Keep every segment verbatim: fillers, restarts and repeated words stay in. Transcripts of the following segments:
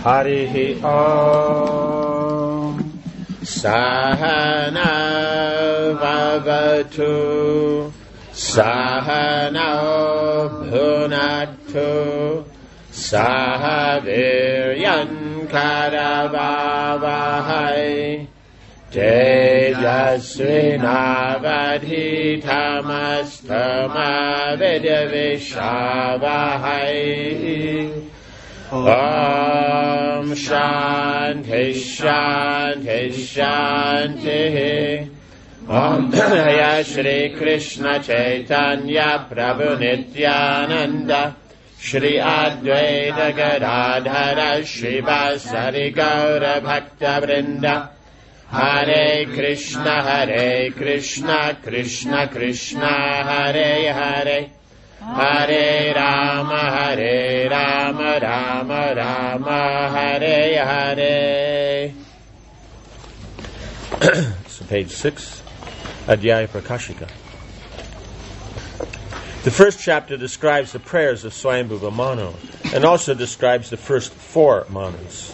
Harihi Om. Sahana Vavatu Sahana Bhunatu Sahaviryan Karavavahai Tejasvinavadhitamastama Vidyavishavahai. Om Shanti Shanti Shanti. Om Jaya Shri Krishna Chaitanya Prabhu Nityananda Shri Advaita Gadadhara Shri Vasari Gaura Bhakta Vrinda. Hare Krishna Hare Krishna Krishna Krishna Hare Hare Hare Rama Hare Rama Rama Rama Hare Hare. So page six, Adhyaya Prakashika. The first chapter describes the prayers of Swayambhuva Manu and also describes the first four Manus.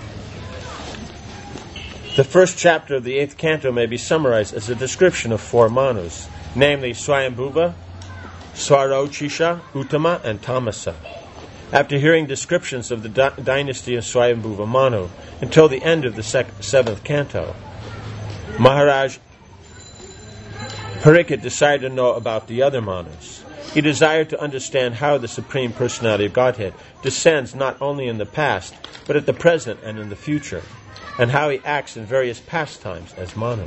The first chapter of the eighth canto may be summarized as a description of four Manus, namely Swayambhuva, Swarochisha, Uttama, and Tamasa. After hearing descriptions of the di- dynasty of Swayambhuva Manu until the end of the sec- seventh canto, Maharaj Parikshit decided to know about the other Manus. He desired to understand how the Supreme Personality of Godhead descends not only in the past, but at the present and in the future, and how he acts in various pastimes as Manu.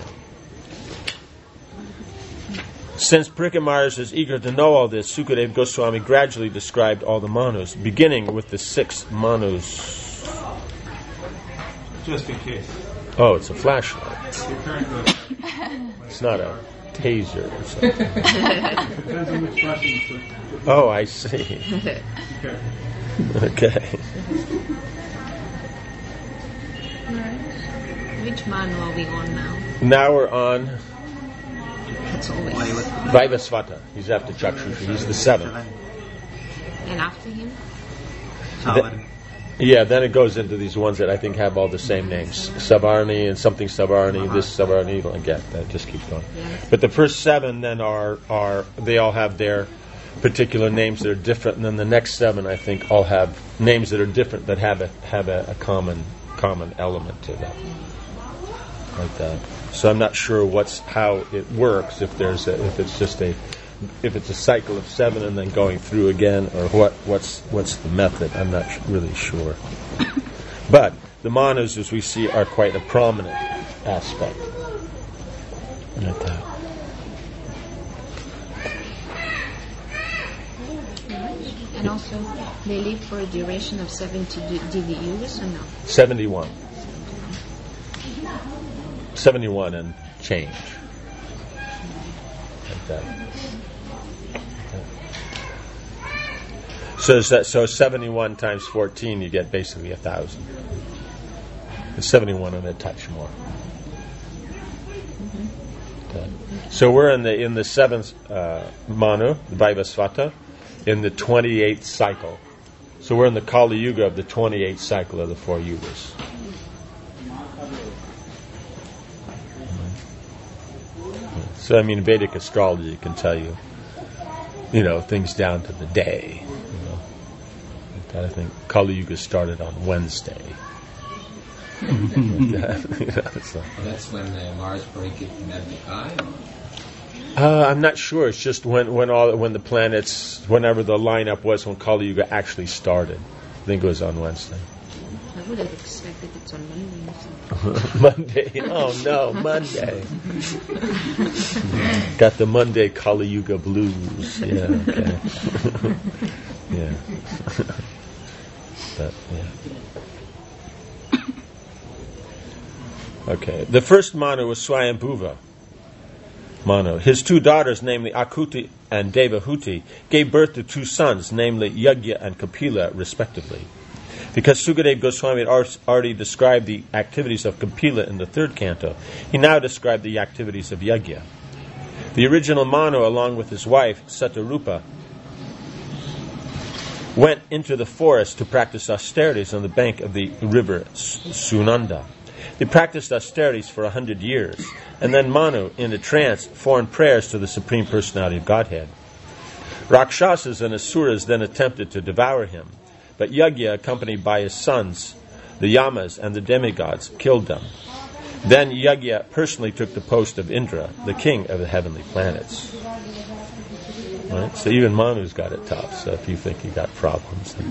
Since Parikshit Maharaj is eager to know all this, Sukadeva Goswami gradually described all the Manus, beginning with the six Manus. Just in case. Oh, it's a flashlight. It's not a taser or something. Depends on which button you put. Oh, I see. Okay. Okay. Which manu are we on now? Now we're on That's always. Vaivasvata. He's after Chakshusha. He's the seventh. And after him? The, yeah, then it goes into these ones that I think have all the same names. Savarni and something Savarni, this Savarni, like that. That just keeps going. Yes. But the first seven then are, are, they all have their particular names that are different, and then the next seven, I think, all have names that are different that have a, have a, a common common element to them. Like that. So I'm not sure what's how it works, if there's a, if it's just a if it's a cycle of seven and then going through again, or what what's what's the method. I'm not sh- really sure. But the Manus, as we see, are quite a prominent aspect. Like that. And also, they live for a duration of seventy D V Yugas or no? Seventy-one. Seventy-one and change. Like that. So is that so? Seventy-one times fourteen, you get basically a thousand. It's seventy-one and a touch more. Mm-hmm. Okay. So we're in the in the seventh uh, Manu, the Vaivasvata, in the twenty-eighth cycle. So we're in the Kali Yuga of the twenty-eighth cycle of the four Yugas. So I mean, Vedic astrology can tell you, you know, things down to the day. You know, like that. I think Kali Yuga started on Wednesday. Like that, you know, so. That's when uh, Mars Parikshit met the guy? Uh, I'm not sure. It's just when when all when the planets, whenever the lineup was when Kali Yuga actually started. I think it was on Wednesday. I would have expected it's on Monday. Monday. Oh no, Monday. Got the Monday Kali Yuga blues. Yeah. Okay. Yeah. But, yeah. Okay. The first Manu was Swayambhuva Manu. His two daughters, namely Akuti and Devahuti, gave birth to two sons, namely Yagya and Kapila, respectively. Because Sukadeva Goswami had already described the activities of Kapila in the third canto, he now described the activities of Yagya. The original Manu, along with his wife, Satarupa, went into the forest to practice austerities on the bank of the river Sunanda. They practiced austerities for a hundred years, and then Manu, in a trance, formed prayers to the Supreme Personality of Godhead. Rakshasas and Asuras then attempted to devour him, but Yagya, accompanied by his sons, the Yamas and the demigods, killed them. Then Yagya personally took the post of Indra, the king of the heavenly planets. Right? So even Manu's got it tough, so if you think he got problems. Then.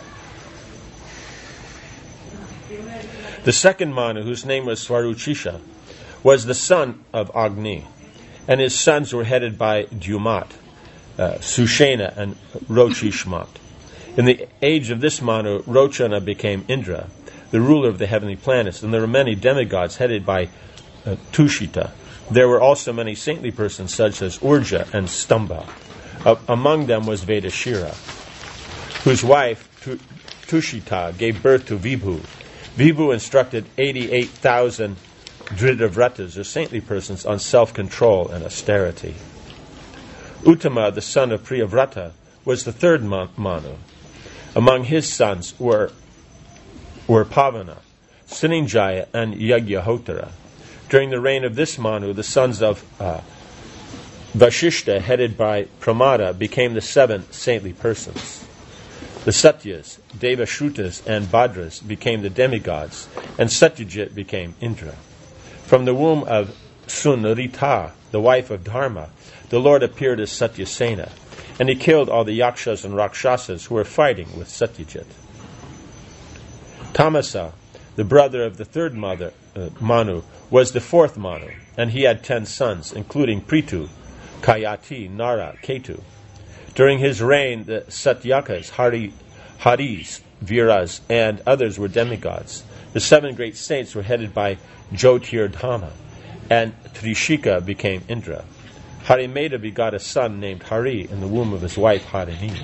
The second Manu, whose name was Swaruchisha, was the son of Agni, and his sons were headed by Dumat, uh, Sushena, and Rochishmat. In the age of this Manu, Rochana became Indra, the ruler of the heavenly planets, and there were many demigods headed by uh, Tushita. There were also many saintly persons such as Urja and Stamba. Uh, among them was Vedashira, whose wife tu- Tushita gave birth to Vibhu. Vibhu instructed eighty-eight thousand Dridavratas, or saintly persons, on self-control and austerity. Uttama, the son of Priyavrata, was the third Manu. Among his sons were, were Pavana, Sininjaya, and Yagyahotra. During the reign of this Manu, the sons of uh, Vashishta, headed by Pramada, became the seven saintly persons. The Satyas, Devashrutas, and Badras became the demigods, and Satyajit became Indra. From the womb of Sunarita, the wife of Dharma, the Lord appeared as Satyasena, and he killed all the Yakshas and Rakshasas who were fighting with Satyajit. Tamasa, the brother of the third mother, uh, Manu, was the fourth Manu, and he had ten sons, including Prithu, Kayati, Nara, Ketu. During his reign, the Satyakas, Hari, Haris, Viras, and others were demigods. The seven great saints were headed by Jyotirdhama, and Trishika became Indra. Harimeda begot a son named Hari in the womb of his wife Harini.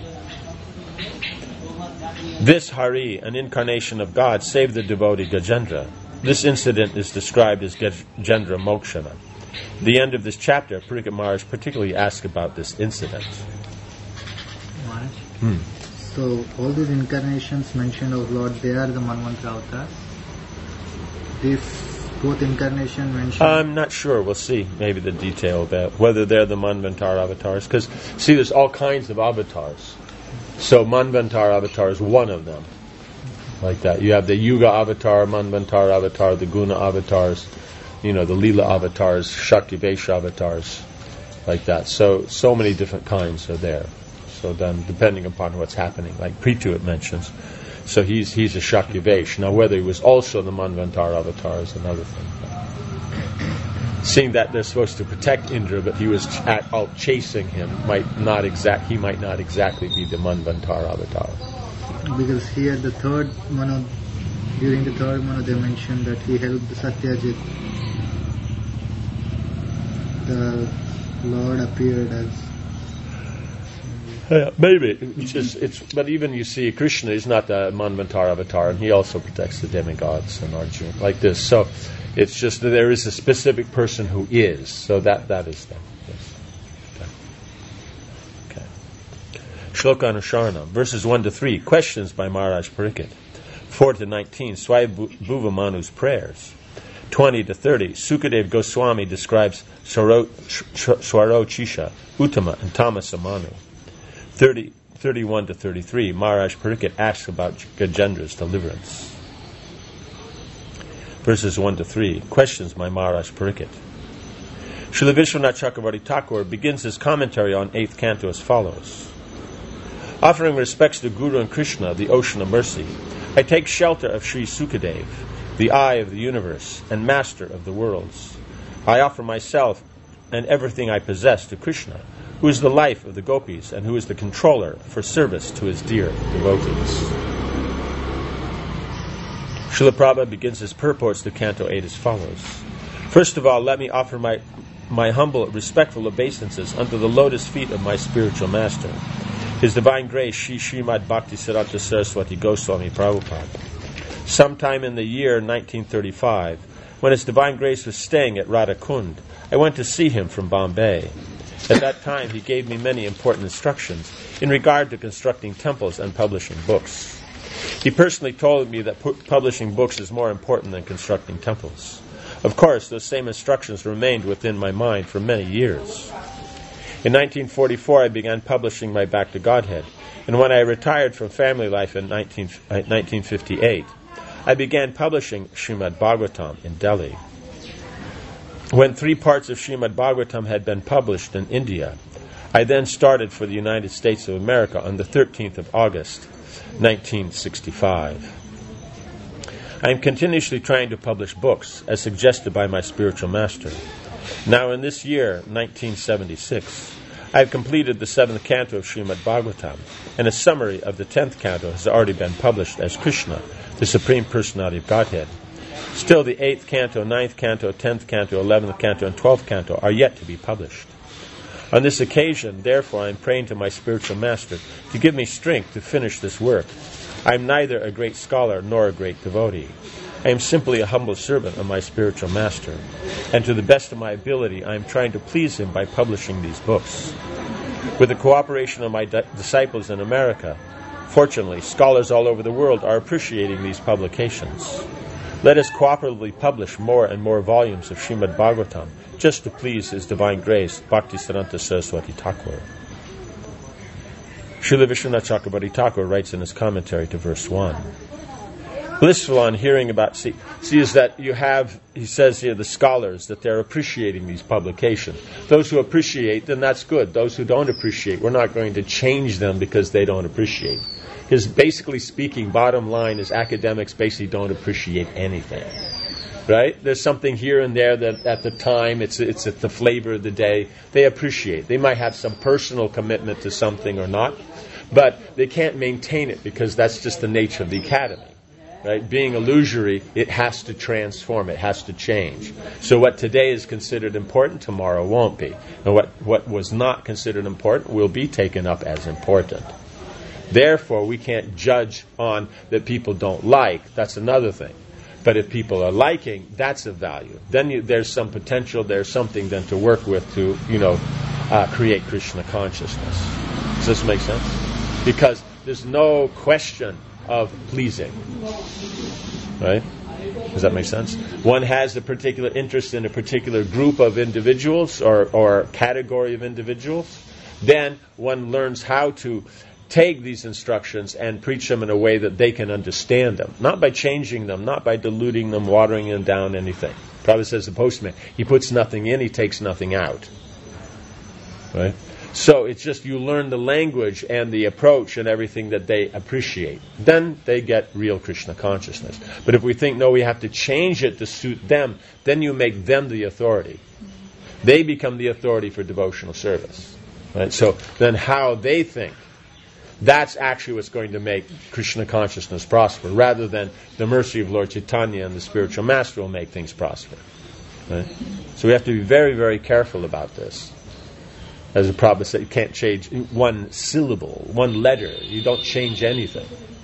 This Hari, an incarnation of God, saved the devotee Gajendra. This incident is described as Gajendra Mokshana. At the end of this chapter, Pariksit Maharaj particularly asks about this incident. Maharaj? Hmm. So, all these incarnations mentioned of Lord, they are the Manvantara avatars? These both incarnation mentioned? I'm not sure. We'll see maybe the detail about whether they're the Manvantara avatars. Because, see, there's all kinds of avatars. So, Manvantara avatar is one of them. Like that. You have the Yuga avatar, Manvantara avatar, the Guna avatars, you know, the Leela avatars, Shakti-Vesha avatars, like that. So, so many different kinds are there. So then, depending upon what's happening, like Prithu it mentions, so he's he's a Shakti-Vesh. Now, whether he was also the Manvantara avatar is another thing. Seeing that they're supposed to protect Indra, but he was ch- at, out chasing him, might not exact he might not exactly be the Manvantara avatar. Because here the third Manu, during the third Manu, they mentioned that he helped Satyajit. The Lord appeared as. Uh, maybe it's just it's, but even you see Krishna is not the Manvantara avatar, and he also protects the demigods and Arjuna like this. So it's just that there is a specific person who is. So that that is them. Yes. Okay. Okay. Shloka Anusharanam, verses one to three. Questions by Maharaj Pariksit. Four to nineteen. Swayambhuva Manu's prayers. Twenty to thirty. Sukadev Goswami describes Swarochisha, Uttama, and Tamasa Manu. thirty, thirty-one to thirty-three, Maharaj Pariksit asks about Gajendra's deliverance. Verses one to three, questions by Maharaj Pariksit. Srila Vishwanath Chakravarti Thakur begins his commentary on eighth canto as follows. Offering respects to Guru and Krishna, the ocean of mercy, I take shelter of Sri Sukadev, the eye of the universe and master of the worlds. I offer myself and everything I possess to Krishna, who is the life of the gopis and who is the controller for service to his dear devotees. Srila Prabhupada begins his purports to Canto eight as follows. First of all, let me offer my, my humble, respectful obeisances unto the lotus feet of my spiritual master, His Divine Grace, Shri Srimad Bhaktisiddhanta Saraswati Goswami Prabhupada. Sometime in the year nineteen thirty-five, when His Divine Grace was staying at Radhakund, I went to see him from Bombay. At that time, he gave me many important instructions in regard to constructing temples and publishing books. He personally told me that pu- publishing books is more important than constructing temples. Of course, those same instructions remained within my mind for many years. In nineteen forty-four, I began publishing my Back to Godhead, and when I retired from family life in nineteen fifty-eight, I began publishing Srimad Bhagavatam in Delhi. When three parts of Srimad Bhagavatam had been published in India, I then started for the United States of America on the thirteenth of August, nineteen sixty-five. I am continuously trying to publish books, as suggested by my spiritual master. Now in this year, nineteen seventy-six, I have completed the seventh canto of Srimad Bhagavatam, and a summary of the tenth canto has already been published as Krishna, the Supreme Personality of Godhead. Still, the eighth canto, ninth canto, tenth canto, eleventh canto, and twelfth canto are yet to be published. On this occasion, therefore, I am praying to my spiritual master to give me strength to finish this work. I am neither a great scholar nor a great devotee. I am simply a humble servant of my spiritual master, and to the best of my ability, I am trying to please him by publishing these books. With the cooperation of my di- disciples in America, fortunately, scholars all over the world are appreciating these publications. Let us cooperatively publish more and more volumes of Srimad Bhagavatam, just to please His Divine Grace, Bhaktisiddhanta Saraswati Thakur. Srila Vishwanath Chakrabarti Thakur writes in his commentary to verse one, blissful on hearing about, see, see is that you have, he says here, the scholars, that they're appreciating these publications. Those who appreciate, then that's good. Those who don't appreciate, we're not going to change them because they don't appreciate. Because basically speaking, bottom line is academics basically don't appreciate anything. Right? There's something here and there that at the time, it's it's at the flavor of the day, they appreciate. They might have some personal commitment to something or not, but they can't maintain it because that's just the nature of the academy. Right? Being illusory, it has to transform, it has to change. So what today is considered important, tomorrow won't be. And what, what was not considered important will be taken up as important. Therefore, we can't judge on that people don't like. That's another thing. But if people are liking, that's of value. Then you, there's some potential, there's something then to work with to, you know, uh, create Krishna consciousness. Does this make sense? Because there's no question of pleasing. Right? Does that make sense? One has a particular interest in a particular group of individuals or, or category of individuals. Then one learns how to take these instructions and preach them in a way that they can understand them. Not by changing them, not by diluting them, watering them down, anything. Prabhupada says the postman, he puts nothing in, he takes nothing out. Right? So it's just you learn the language and the approach and everything that they appreciate. Then they get real Krishna consciousness. But if we think, no, we have to change it to suit them, then you make them the authority. They become the authority for devotional service. Right? So then how they think, that's actually what's going to make Krishna consciousness prosper, rather than the mercy of Lord Chaitanya and the spiritual master will make things prosper. Right? So we have to be very, very careful about this. As the Prabhupada said, you can't change one syllable, one letter. You don't change anything.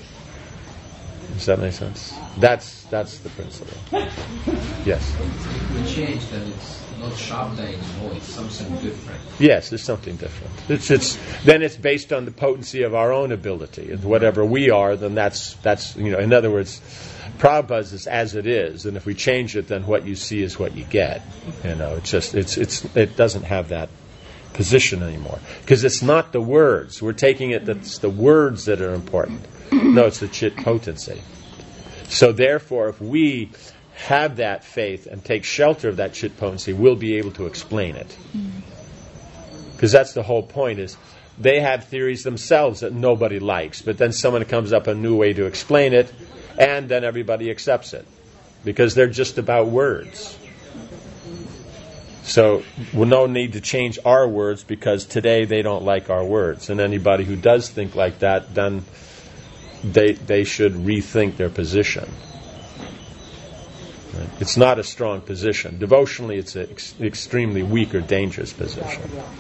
Does that make sense? That's that's the principle. Yes? If we change, then it's not Shabda anymore, it's something different. Yes, it's something different. It's it's then it's based on the potency of our own ability. And whatever we are, then that's that's you know, in other words, Prabhupada is as it is, and if we change it, then what you see is what you get. You know, it's just it's it's it doesn't have that position anymore. Because it's not the words. We're taking it that it's the words that are important. No, it's the chit potency. So therefore, if we have that faith and take shelter of that chit potency, we'll be able to explain it. Because that's the whole point, is they have theories themselves that nobody likes, but then someone comes up with a new way to explain it, and then everybody accepts it. Because they're just about words. So we'll no need to change our words because today they don't like our words. And anybody who does think like that, then they they should rethink their position. Right? It's not a strong position. Devotionally, it's an ex- extremely weak or dangerous position.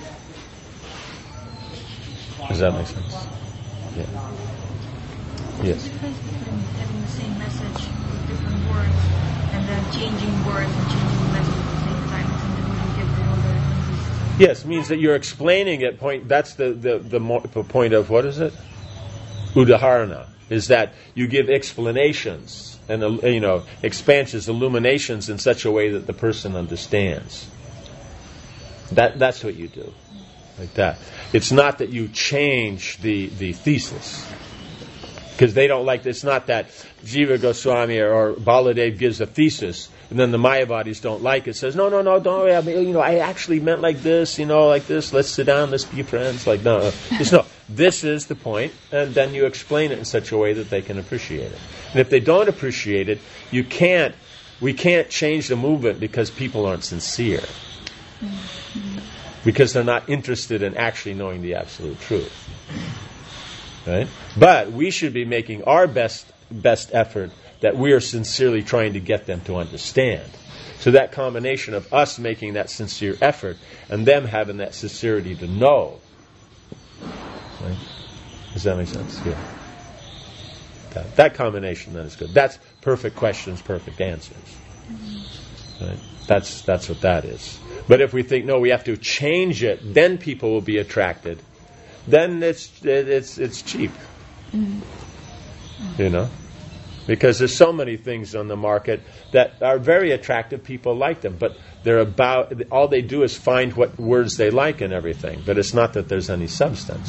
Does that make sense? Yeah. Yes. Having the same message with different words, and then changing words and changing the message at the same time, and then we get the order. Yes, it means that you're explaining it. Point. That's the the the, mo- the point of what is it? Udaharana is that you give explanations and uh, you know expansions, illuminations in such a way that the person understands. That that's what you do, like that. It's not that you change the the thesis. Because they don't like, it's not that Jiva Goswami or, or Baladev gives a thesis, and then the Mayavadis don't like it. Says, no, no, no, don't worry. I mean, you know, I actually meant like this, you know, like this. Let's sit down, let's be friends. Like, no, no. Just no. This is the point, and then you explain it in such a way that they can appreciate it. And if they don't appreciate it, you can't, we can't change the movement because people aren't sincere. Because they're not interested in actually knowing the absolute truth. Right? But we should be making our best best effort that we are sincerely trying to get them to understand. So that combination of us making that sincere effort and them having that sincerity to know. Right? Does that make sense? Yeah. That, that combination then is good. That's perfect questions, perfect answers. Right? That's that's what that is. But if we think, no, we have to change it, then people will be attracted. Then it's it's it's cheap, mm. you know, because there's so many things on the market that are very attractive. People like them, but they're about all they do is find what words they like and everything. But it's not that there's any substance.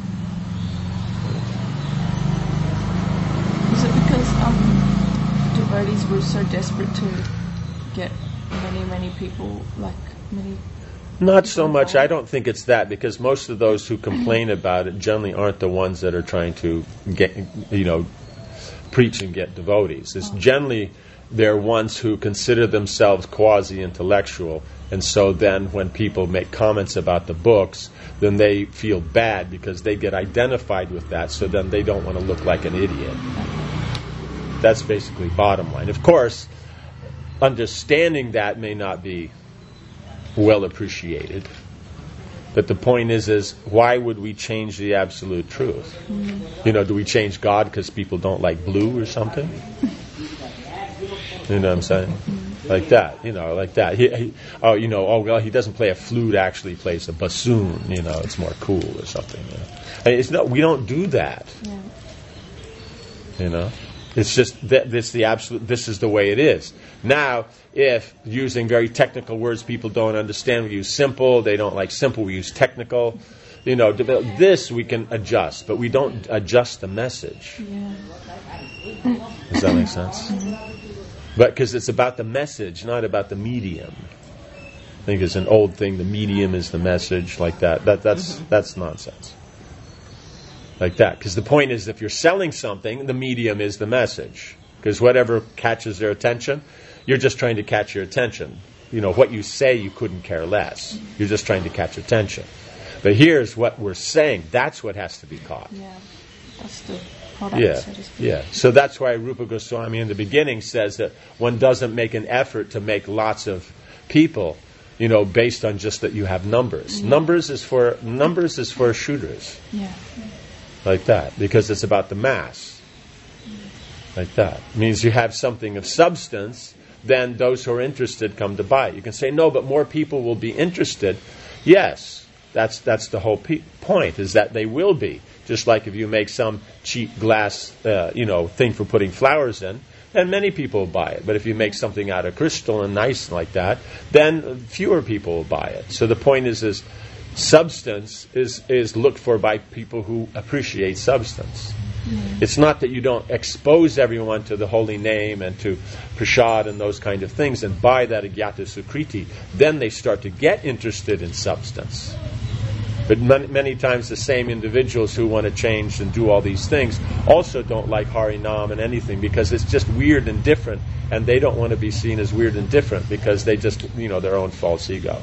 Is it because um, devotees were so desperate to get many many people like many? Not so much. I don't think it's that, because most of those who complain about it generally aren't the ones that are trying to get, you know, preach and get devotees. It's generally they're ones who consider themselves quasi-intellectual, and so then when people make comments about the books, then they feel bad because they get identified with that, so then they don't want to look like an idiot. That's basically bottom line. Of course, understanding that may not be well appreciated. But the point is, is why would we change the absolute truth? Mm-hmm. You know, do we change God because people don't like blue or something? You know what I'm saying? Mm-hmm. Like that, you know, like that. He, he, oh, you know, oh, well, he doesn't play a flute, actually plays a bassoon, you know, it's more cool or something. You know? I mean, it's no, we don't do that. Yeah. You know? It's just that this the absolute. This is the way it is. Now, if using very technical words people don't understand, we use simple. They don't like simple. We use technical. You know, this we can adjust, but we don't adjust the message. Yeah. Does that make sense? Mm-hmm. But because it's about the message, not about the medium. I think it's an old thing. The medium is the message, like that. That that's mm-hmm. that's nonsense. Like that. Because the point is, if you're selling something, the medium is the message. Because whatever catches their attention, you're just trying to catch your attention. You know, what you say, you couldn't care less. You're just trying to catch attention. But here's what we're saying. That's what has to be caught. Yeah, that's the product. Yeah, so to speak. yeah. So that's why Rupa Goswami in the beginning says that one doesn't make an effort to make lots of people, you know, based on just that you have numbers. Yeah. Numbers is for numbers is for Shudras. Yeah. Like that, because it's about the mass. Like that. It means you have something of substance, then those who are interested come to buy it. You can say, no, but more people will be interested. Yes, that's that's the whole pe- point, is that they will be. Just like if you make some cheap glass, uh, you know, thing for putting flowers in, then many people will buy it. But if you make something out of crystal and nice like that, then fewer people will buy it. So the point is, is substance is, is looked for by people who appreciate substance. Mm. It's not that you don't expose everyone to the holy name and to prasad and those kind of things and buy that agyata sukriti. Then they start to get interested in substance. But many, many times the same individuals who want to change and do all these things also don't like Harinam and anything, because it's just weird and different, and they don't want to be seen as weird and different because they just, you know, their own false ego.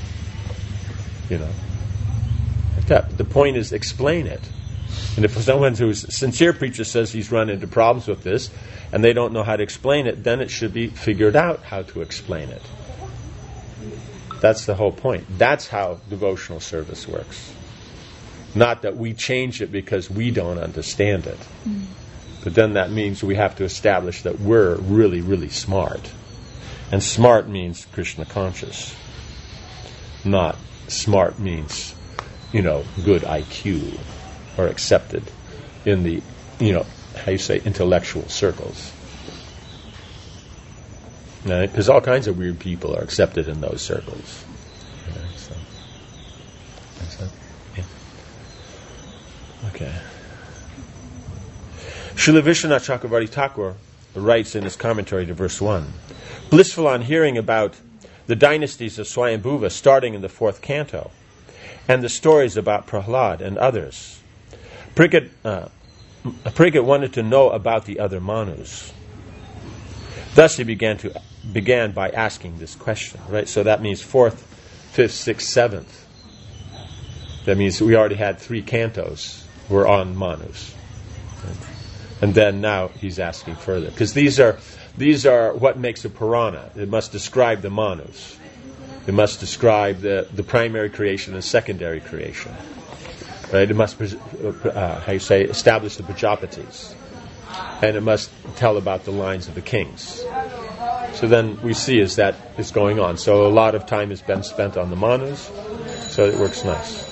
You know, like that. The point is, explain it. And if someone who's a sincere preacher says he's run into problems with this, and they don't know how to explain it, then it should be figured out how to explain it. That's the whole point. That's how devotional service works. Not that we change it because we don't understand it. Mm. But then that means we have to establish that we're really, really smart. And smart means Krishna conscious. Not smart means, you know, good I Q, or accepted in the, you know, how you say, intellectual circles. Right? Because all kinds of weird people are accepted in those circles. Right? So, that's it. Yeah. Okay. Srila Vishwanath Chakravarti Thakur writes in his commentary to verse one, blissful on hearing about the dynasties of Swayambhuva starting in the fourth canto, and the stories about Prahlad and others, Parikshit, uh, Parikshit wanted to know about the other Manus. Thus he began to began by asking this question. Right, so that means fourth, fifth, sixth, seventh. That means we already had three cantos were on Manus. Right? And then now he's asking further. Because these are these are what makes a Purana. It must describe the Manus. It must describe the, the primary creation and secondary creation. Right? It must, uh, how you say, establish the Prajapatis. And it must tell about the lines of the kings. So then we see is that is going on. So a lot of time has been spent on the Manus. So it works nice.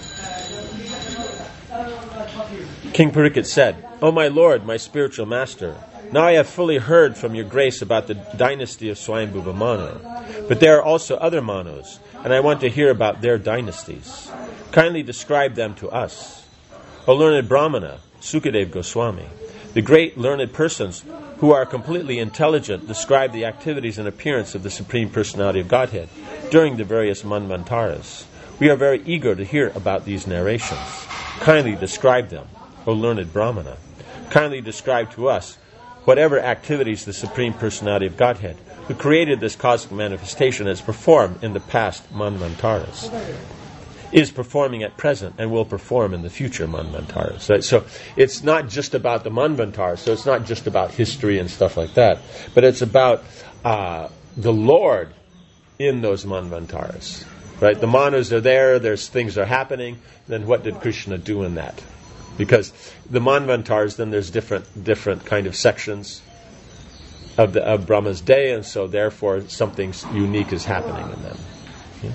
King Parikshit said, O my Lord, my spiritual master, now I have fully heard from your grace about the dynasty of Swayambhuva Manu. But there are also other Manus, and I want to hear about their dynasties. Kindly describe them to us. O learned Brahmana, Sukadev Goswami, the great learned persons who are completely intelligent describe the activities and appearance of the Supreme Personality of Godhead during the various manvantaras. We are very eager to hear about these narrations. Kindly describe them, O learned Brahmana. Kindly describe to us whatever activities the Supreme Personality of Godhead, who created this cosmic manifestation, has performed in the past manvantaras, is performing at present, and will perform in the future manvantaras. Right? So it's not just about the manvantaras, so it's not just about history and stuff like that, but it's about uh, the Lord in those manvantaras. Right? The Manus are there, there's things are happening, then what did Krishna do in that? Because the manvantaras, then there's different different kind of sections of the of Brahma's day, and so therefore something unique is happening in them. Yeah?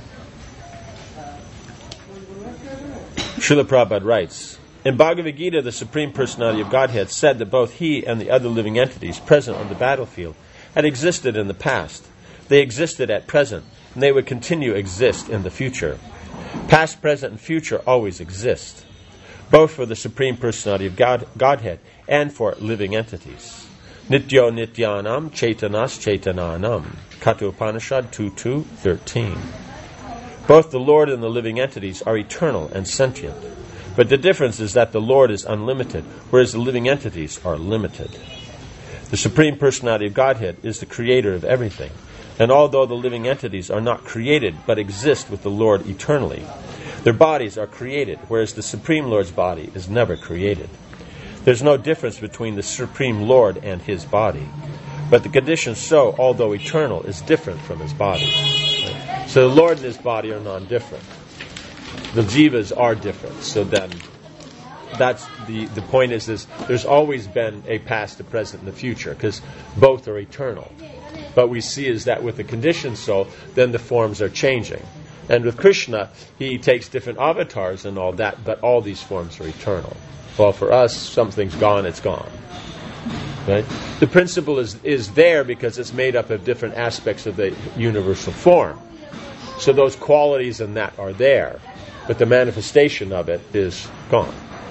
Srila Prabhupada writes, in Bhagavad Gita, the Supreme Personality of Godhead said that both he and the other living entities present on the battlefield had existed in the past. They existed at present, and they would continue to exist in the future. Past, present, and future always exist, both for the Supreme Personality of God, Godhead and for living entities. Nityo Nityanam Chaitanas Chaitananam. Katha Upanishad two two thirteen. Both the Lord and the living entities are eternal and sentient. But the difference is that the Lord is unlimited, whereas the living entities are limited. The Supreme Personality of Godhead is the creator of everything. And although the living entities are not created but exist with the Lord eternally, their bodies are created, whereas the Supreme Lord's body is never created. There's no difference between the Supreme Lord and his body. But the condition so, although eternal, is different from his body. Right? So the Lord and his body are non-different. The jivas are different. So then, that's the, the point is, is there's always been a past, a present, and a future, because both are eternal. But we see is that with the condition so, then the forms are changing. And with Krishna, he takes different avatars and all that, but all these forms are eternal. Well, for us, something's gone, it's gone. Right? The principle is, is there because it's made up of different aspects of the universal form. So those qualities and that are there, but the manifestation of it is gone.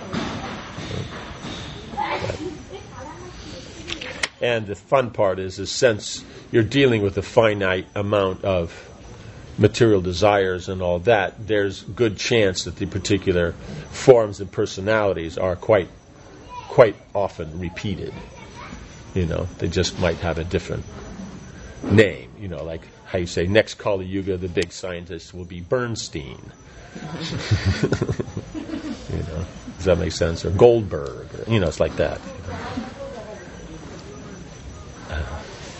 Right? And the fun part is, is since you're dealing with a finite amount of material desires and all that, there's good chance that the particular forms and personalities are quite quite often repeated. You know, they just might have a different name. You know, like how you say, next Kali Yuga, the big scientist will be Bernstein. You know, does that make sense? Or Goldberg, or, you know, it's like that. You know? uh,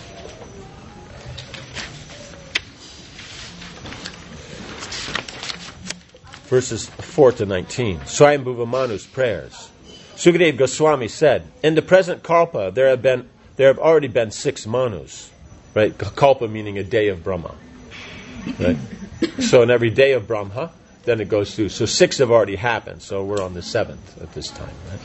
Verses four to nineteen. Swayambhuva Manu's prayers. Sukadeva Goswami said, in the present Kalpa, there have been there have already been six Manus. Right? Kalpa meaning a day of Brahma. Right? So in every day of Brahma, then it goes through. So six have already happened, so we're on the seventh at this time. Right?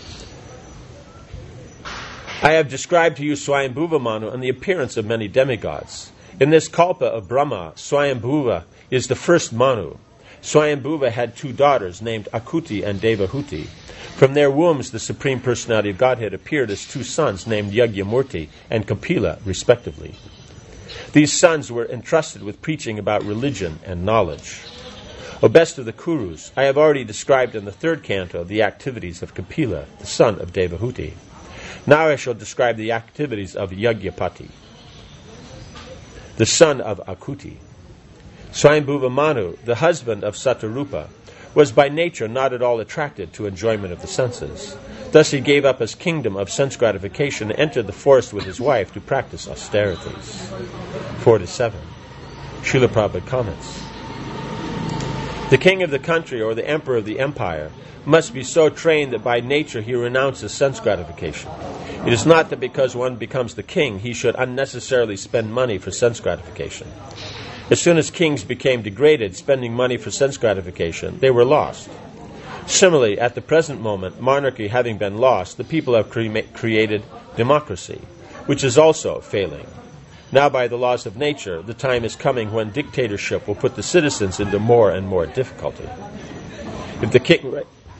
I have described to you Swayambhuva Manu and the appearance of many demigods. In this kalpa of Brahma, Swayambhuva is the first Manu. Swayambhuva had two daughters named Akuti and Devahuti. From their wombs, the Supreme Personality of Godhead appeared as two sons named Yagyamurti and Kapila, respectively. These sons were entrusted with preaching about religion and knowledge. O best of the Kurus, I have already described in the third canto the activities of Kapila, the son of Devahuti. Now I shall describe the activities of Yagyapati, the son of Akuti. Swayambhuva Manu, the husband of Satarupa, was by nature not at all attracted to enjoyment of the senses. Thus he gave up his kingdom of sense gratification and entered the forest with his wife to practice austerities. Four to seven. Srila Prabhupada comments. The king of the country or the emperor of the empire must be so trained that by nature he renounces sense gratification. It is not that because one becomes the king he should unnecessarily spend money for sense gratification. As soon as kings became degraded, spending money for sense gratification, they were lost. Similarly, at the present moment, monarchy having been lost, the people have cre- created democracy, which is also failing. Now, by the laws of nature, the time is coming when dictatorship will put the citizens into more and more difficulty. If the king...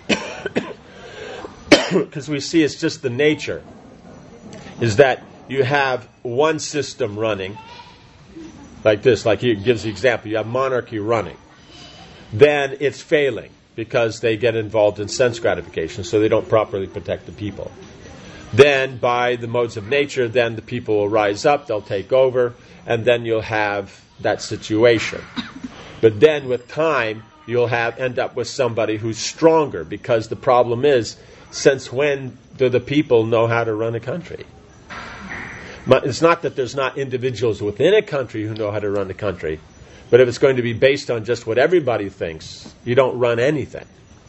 Because we see it's just the nature, is that you have one system running, like this, like he gives the example, you have monarchy running. Then it's failing because they get involved in sense gratification, so they don't properly protect the people. Then by the modes of nature, then the people will rise up, they'll take over, and then you'll have that situation. But then with time, you'll have end up with somebody who's stronger, because the problem is, since when do the people know how to run a country? It's not that there's not individuals within a country who know how to run the country, but if it's going to be based on just what everybody thinks, you don't run anything.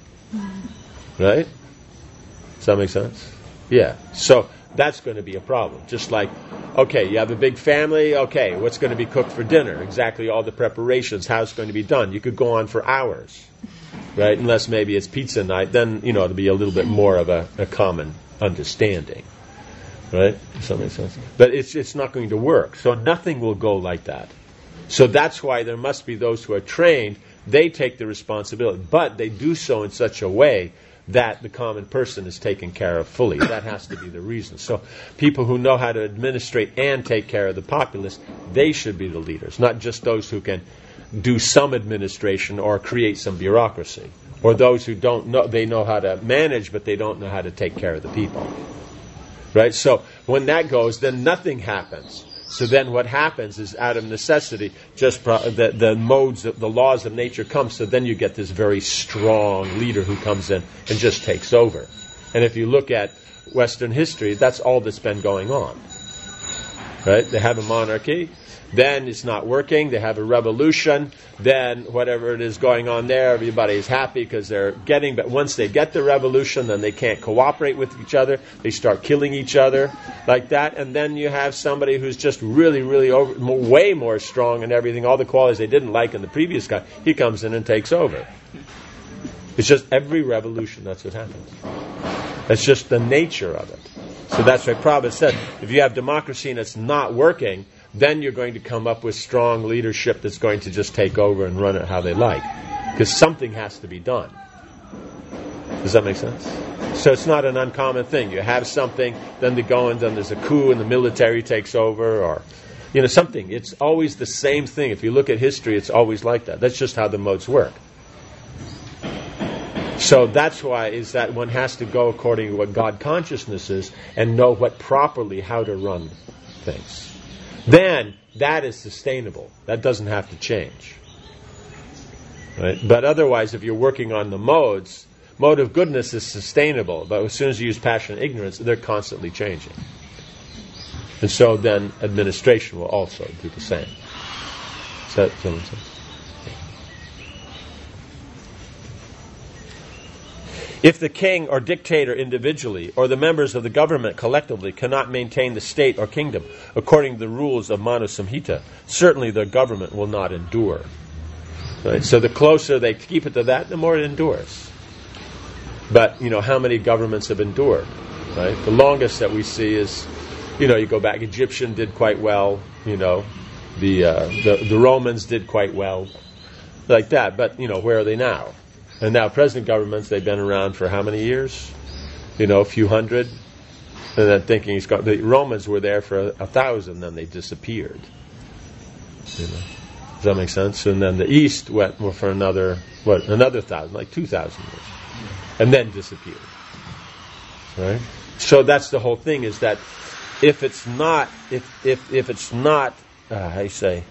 Right? Does that make sense? Yeah. So that's going to be a problem. Just like, okay, you have a big family, okay, what's going to be cooked for dinner? Exactly all the preparations, how it's going to be done. You could go on for hours, right? Unless maybe it's pizza night, then, you know, it'll be a little bit more of a, a common understanding. Right? Does that make sense? But it's it's not going to work. So nothing will go like that. So that's why there must be those who are trained. They take the responsibility, but they do so in such a way that the common person is taken care of fully. That has to be the reason. So people who know how to administrate and take care of the populace, they should be the leaders, not just those who can do some administration or create some bureaucracy, or those who don't know, they know how to manage, but they don't know how to take care of the people. Right? So when that goes, then nothing happens. So then what happens is, out of necessity, just pro- the, the modes, the laws of nature come, so then you get this very strong leader who comes in and just takes over. And if you look at Western history, that's all that's been going on. Right? They have a monarchy, then it's not working, they have a revolution, then whatever it is going on there, everybody's happy because they're getting, but once they get the revolution, then they can't cooperate with each other, they start killing each other, like that, and then you have somebody who's just really, really over, way more strong and everything, all the qualities they didn't like in the previous guy, he comes in and takes over. It's just every revolution, that's what happens. That's just the nature of it. So that's why Prabhupada said, if you have democracy and it's not working, then you're going to come up with strong leadership that's going to just take over and run it how they like. Because something has to be done. Does that make sense? So it's not an uncommon thing. You have something, then they go and then there's a coup and the military takes over, or, you know, something. It's always the same thing. If you look at history, it's always like that. That's just how the modes work. So that's why is that one has to go according to what God consciousness is and know what properly how to run things. Then that is sustainable. That doesn't have to change. Right? But otherwise, if you're working on the modes, mode of goodness is sustainable. But as soon as you use passion and ignorance, they're constantly changing. And so then administration will also do the same. Does that make sense? If the king or dictator individually or the members of the government collectively cannot maintain the state or kingdom according to the rules of Manu Samhita, certainly their government will not endure. Right? So the closer they keep it to that, the more it endures. But, you know, how many governments have endured? Right? The longest that we see is, you know, you go back, Egyptian did quite well, you know, the, uh, the, the Romans did quite well, like that. But, you know, where are they now? And now present governments, they've been around for how many years? You know, a few hundred. And then thinking he's got, the Romans were there for a, a thousand, then they disappeared. You know, does that make sense? And then the East went for another, what, another thousand, like two thousand years, and then disappeared. Right? So that's the whole thing: is that if it's not, if if if it's not, uh, how you say?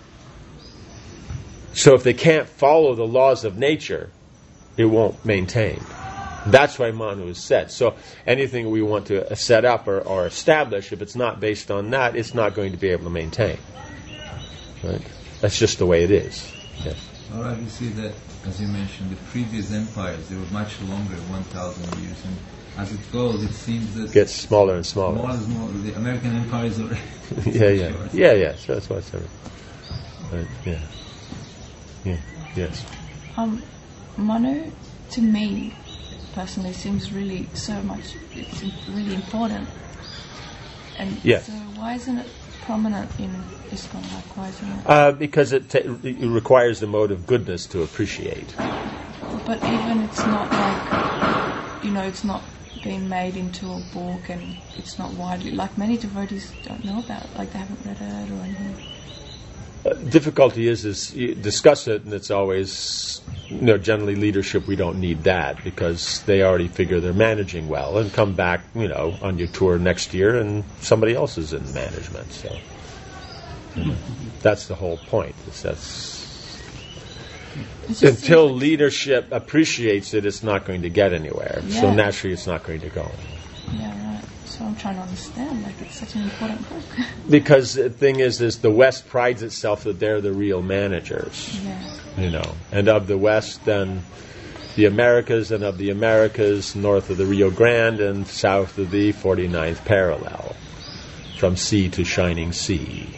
So if they can't follow the laws of nature, it won't maintain. That's why Manu is set. So anything we want to set up or, or establish, if it's not based on that, it's not going to be able to maintain. Right? That's just the way it is. Yes. All right, you see that, as you mentioned, the previous empires, they were much longer, one thousand years, and as it goes, it seems that... It gets smaller and smaller. More and smaller. The American empire is already... yeah, yeah. Short. Yeah, yeah. So that's why it's everything. Right. Yeah. Yeah. Yes. Um, Manu, to me, personally, seems really so much, it's really important. And yes. So why isn't it prominent in ISKCON? Like, why isn't it? Uh, because it, ta- it requires the mode of goodness to appreciate. But even it's not like, you know, it's not being made into a book and it's not widely, like many devotees don't know about it, like they haven't read it or anything. Uh, difficulty is, is you discuss it, and it's always, you know, generally leadership, we don't need that because they already figure they're managing well and come back, you know, on your tour next year and somebody else is in management. So you know, that's the whole point. Is that's until leadership appreciates it, it's not going to get anywhere. Yeah. So naturally, it's not going to go anywhere. Yeah, right. So I'm trying to understand, like, it's such an important book. Because the thing is, is the West prides itself that they're the real managers. Yeah. You know, and of the West, then the Americas, and of the Americas, north of the Rio Grande and south of the forty-ninth parallel, from sea to shining sea.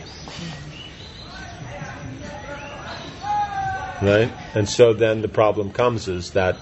Right? And so then the problem comes is that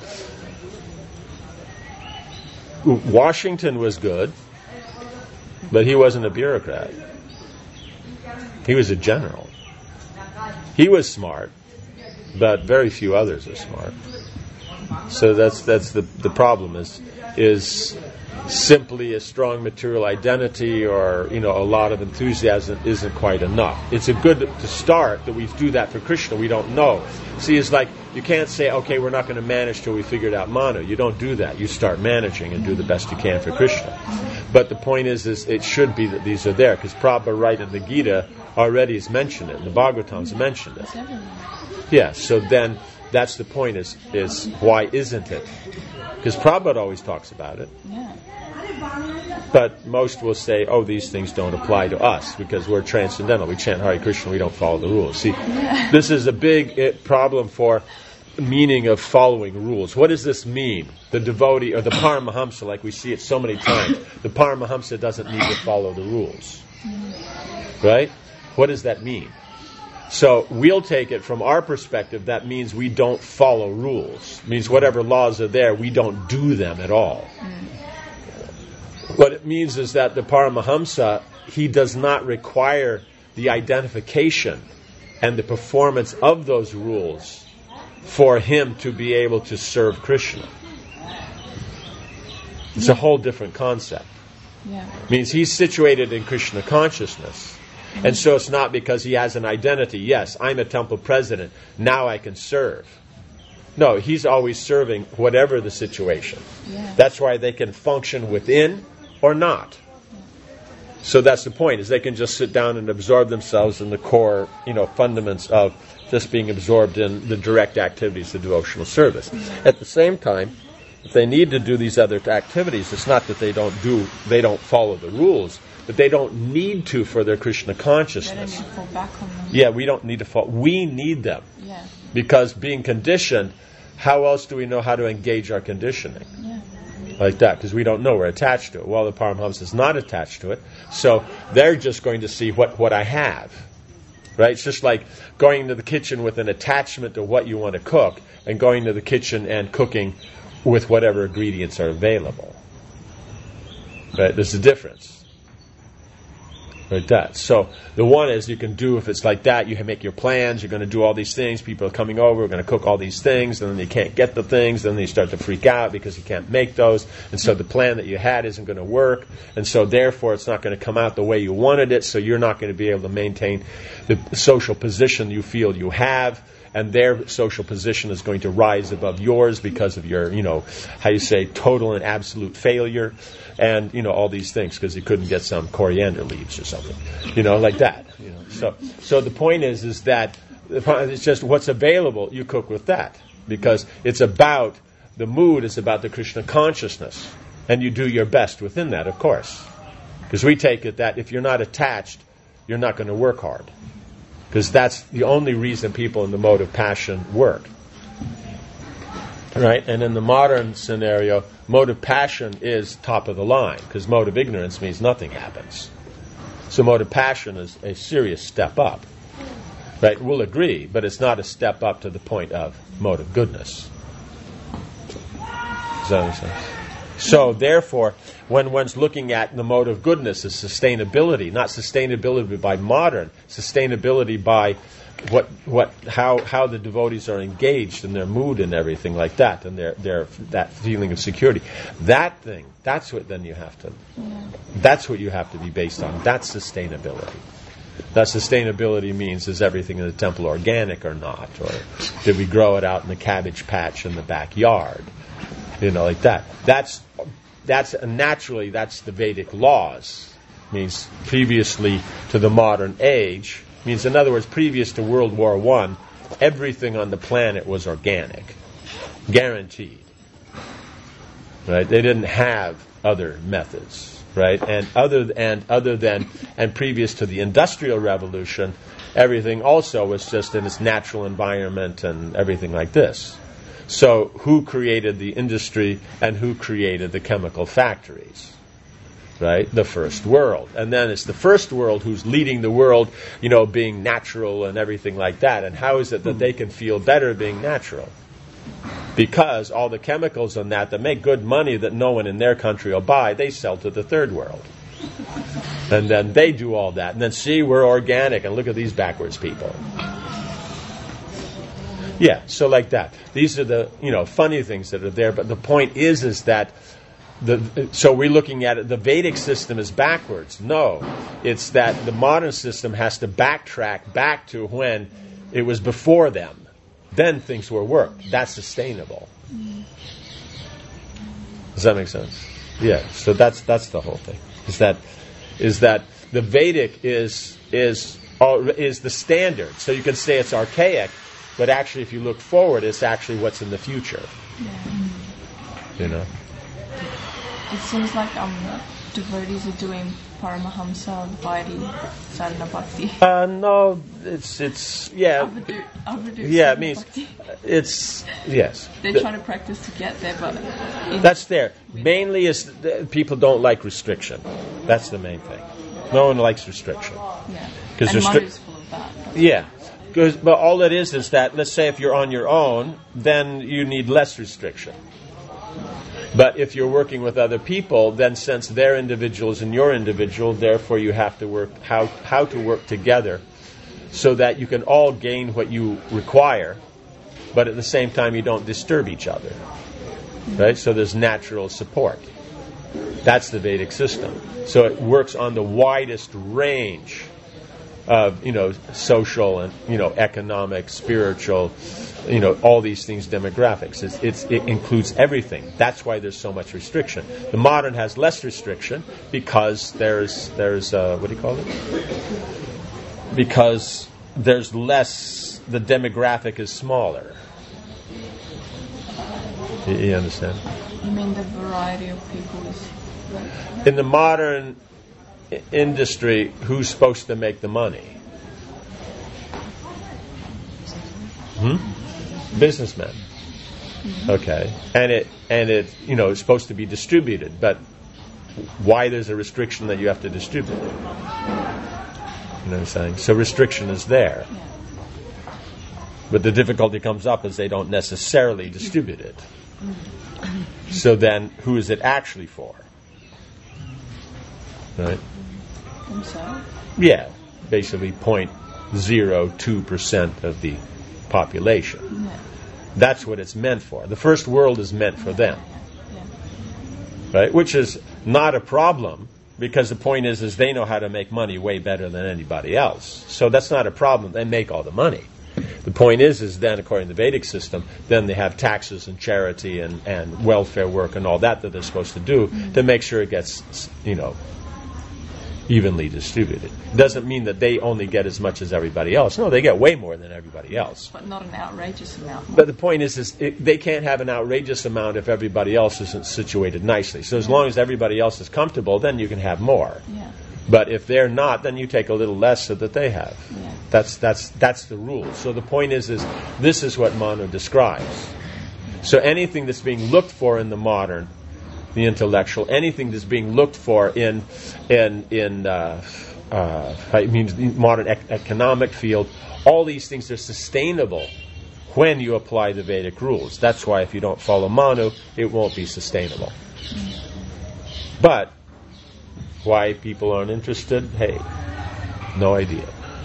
Washington was good, but he wasn't a bureaucrat. He was a general. He was smart, but very few others are smart. So that's that's the the problem is is simply a strong material identity or, you know, a lot of enthusiasm isn't quite enough. It's a good to start that we do that for Krishna. We don't know. See, it's like you can't say, okay, we're not going to manage till we figured out Manu. You don't do that. You start managing and do the best you can for Krishna. But the point is, is it should be that these are there, because Prabhupada right in the Gita already has mentioned it. The Bhagavatam's mentioned it. Yeah, so then that's the point is, is why isn't it? Because Prabhupada always talks about it. Yeah. But most will say, oh, these things don't apply to us because we're transcendental. We chant Hare Krishna, we don't follow the rules. See, Yeah. this is a big it, problem for meaning of following rules. What does this mean? The devotee, or the Paramahamsa, like we see it so many times, the Paramahamsa doesn't need to follow the rules. Right? What does that mean? So we'll take it from our perspective, that means we don't follow rules. It means whatever laws are there, we don't do them at all. What it means is that the Paramahamsa, he does not require the identification and the performance of those rules for him to be able to serve Krishna. It's a whole different concept. Yeah. It means he's situated in Krishna consciousness. And so it's not because he has an identity. Yes, I'm a temple president. Now I can serve. No, he's always serving whatever the situation. Yeah. That's why they can function within or not. So that's the point, is they can just sit down and absorb themselves in the core, you know, fundaments of just being absorbed in the direct activities of devotional service. At the same time, if they need to do these other activities, it's not that they don't do, they don't follow the rules, but they don't need to for their Krishna They don't consciousness. need to fall back on them. Yeah, we don't need to fall. We need them. Yeah. Because being conditioned, how else do we know how to engage our conditioning? Yeah. Like that, because we don't know, we're attached to it. Well, the Paramahamsa is not attached to it, so they're just going to see what, what I have. Right? It's just like going to the kitchen with an attachment to what you want to cook and going to the kitchen and cooking with whatever ingredients are available. Right? There's a difference. Right, that. So the one is you can do, if it's like that, you can make your plans, you're going to do all these things, people are coming over, we're going to cook all these things, and then they can't get the things, then they start to freak out because you can't make those, and so the plan that you had isn't going to work, and so therefore it's not going to come out the way you wanted it, so you're not going to be able to maintain the social position you feel you have, and their social position is going to rise above yours because of your, you know, how you say, total and absolute failure, and, you know, all these things, because you couldn't get some coriander leaves or something, you know, like that. You know. So so the point is, is that it's just what's available, you cook with that, because it's about, the mood is about the Krishna consciousness, and you do your best within that, of course. Because we take it that if you're not attached, you're not going to work hard. Because that's the only reason people in the mode of passion work. Right? And in the modern scenario, mode of passion is top of the line, because mode of ignorance means nothing happens. So mode of passion is a serious step up. Right? We'll agree, but it's not a step up to the point of mode of goodness. Does that make sense? So, therefore, when one's looking at the mode of goodness as sustainability, not sustainability by modern, sustainability by what, what, how, how the devotees are engaged in their mood and everything like that, and their, their, that feeling of security. That thing, that's what then you have to, that's what you have to be based on. That's sustainability. That sustainability means, is everything in the temple organic or not? Or did we grow it out in the cabbage patch in the backyard? You know, like that. That's that's naturally that's the Vedic laws. Means previously to the modern age. Means, in other words, previous to World War One, everything on the planet was organic, guaranteed. Right? They didn't have other methods. Right? And other and other than and previous to the Industrial Revolution, everything also was just in its natural environment and everything like this. So who created the industry and who created the chemical factories? Right? The first world. And then it's the first world who's leading the world, you know, being natural and everything like that. And how is it that they can feel better being natural? Because all the chemicals on that that make good money that no one in their country will buy, they sell to the third world. And then they do all that. And then, see, we're organic, and look at these backwards people. Yeah, so like that. These are the, you know, funny things that are there, but the point is is that the so we're looking at it, the Vedic system is backwards. No, it's that the modern system has to backtrack back to when it was before them. Then things were worked. That's sustainable. Does that make sense? Yeah, so that's that's the whole thing. Is that is that the Vedic is is is the standard. So you can say it's archaic, but actually, if you look forward, it's actually what's in the future. Yeah. You know? It seems like um, devotees are doing Paramahamsa Vaidhi Sadhana Bhakti. Uh, no, it's, it's yeah. Avadut, Avadut yeah, it means, Bhakti. it's, yes. They're the, trying to practice to get there, but... That's there. Mainly is, people don't like restriction. That's the main thing. No one likes restriction. Yeah. And restri- Madhu's full of that. Yeah. Because, but all it is is that, let's say if you're on your own, then you need less restriction. But if you're working with other people, then since they're individuals and you're individual, therefore you have to work how how to work together so that you can all gain what you require, but at the same time you don't disturb each other. Right? So there's natural support. That's the Vedic system. So it works on the widest range of, you know, social and, you know, economic, spiritual, you know, all these things, demographics. It's, it's, it includes everything. That's why there's so much restriction. The modern has less restriction because there's, there's uh, what do you call it? Because there's less, the demographic is smaller. You, you understand? You mean the variety of people is... In the modern I- industry, who's supposed to make the money? Hmm? Businessmen. Mm-hmm. Okay. And it, and it, you know, it's supposed to be distributed, but why there's a restriction that you have to distribute it? You know what I'm saying? So restriction is there. Yeah. But the difficulty comes up is they don't necessarily distribute it. So then, who is it actually for? Right? And so? Yeah, basically zero point zero two percent of the population. Yeah. That's what it's meant for. The first world is meant for them. Yeah. Right? Which is not a problem, because the point is, is they know how to make money way better than anybody else. So that's not a problem. They make all the money. The point is, is then, according to the Vedic system, then they have taxes and charity and, and welfare work and all that that they're supposed to do mm-hmm. to make sure it gets, you know, evenly distributed. It doesn't mean that they only get as much as everybody else. No, they get way more than everybody else. But not an outrageous amount. But the point is, is it, they can't have an outrageous amount if everybody else isn't situated nicely. So as long as everybody else is comfortable, then you can have more. Yeah. But if they're not, then you take a little less so that they have. Yeah. That's that's that's the rule. So the point is, is this is what Manu describes. So anything that's being looked for in the modern, the intellectual, anything that's being looked for in in in uh, uh, I mean the modern ec- economic field, all these things are sustainable when you apply the Vedic rules. That's why if you don't follow Manu, it won't be sustainable. But why people aren't interested? Hey, no idea.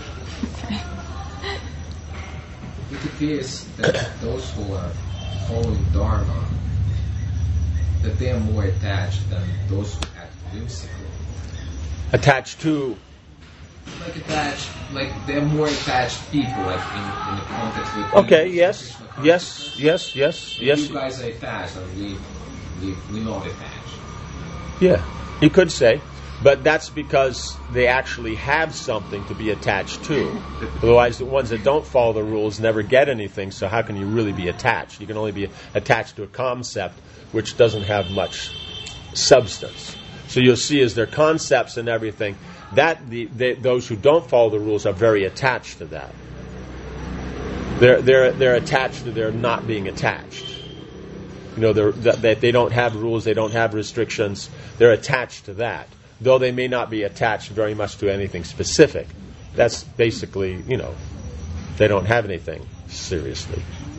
It appears that those who are following Dharma, that they are more attached than those who act whimsically. Attached to? Like attached, like they're more attached people, like in, in the context with... Okay, yes, yes, yes, yes, and yes. You guys are attached, and we, we, we're not attached. Yeah, you could say. But that's because they actually have something to be attached to. Otherwise, the ones that don't follow the rules never get anything, so how can you really be attached? You can only be attached to a concept which doesn't have much substance. So you'll see as their concepts and everything, that the, they, those who don't follow the rules are very attached to that. They're, they're, they're attached to their not being attached. You know, they're, that they don't have rules, they don't have restrictions, they're attached to that. Though they may not be attached very much to anything specific. That's basically, you know, they don't have anything seriously.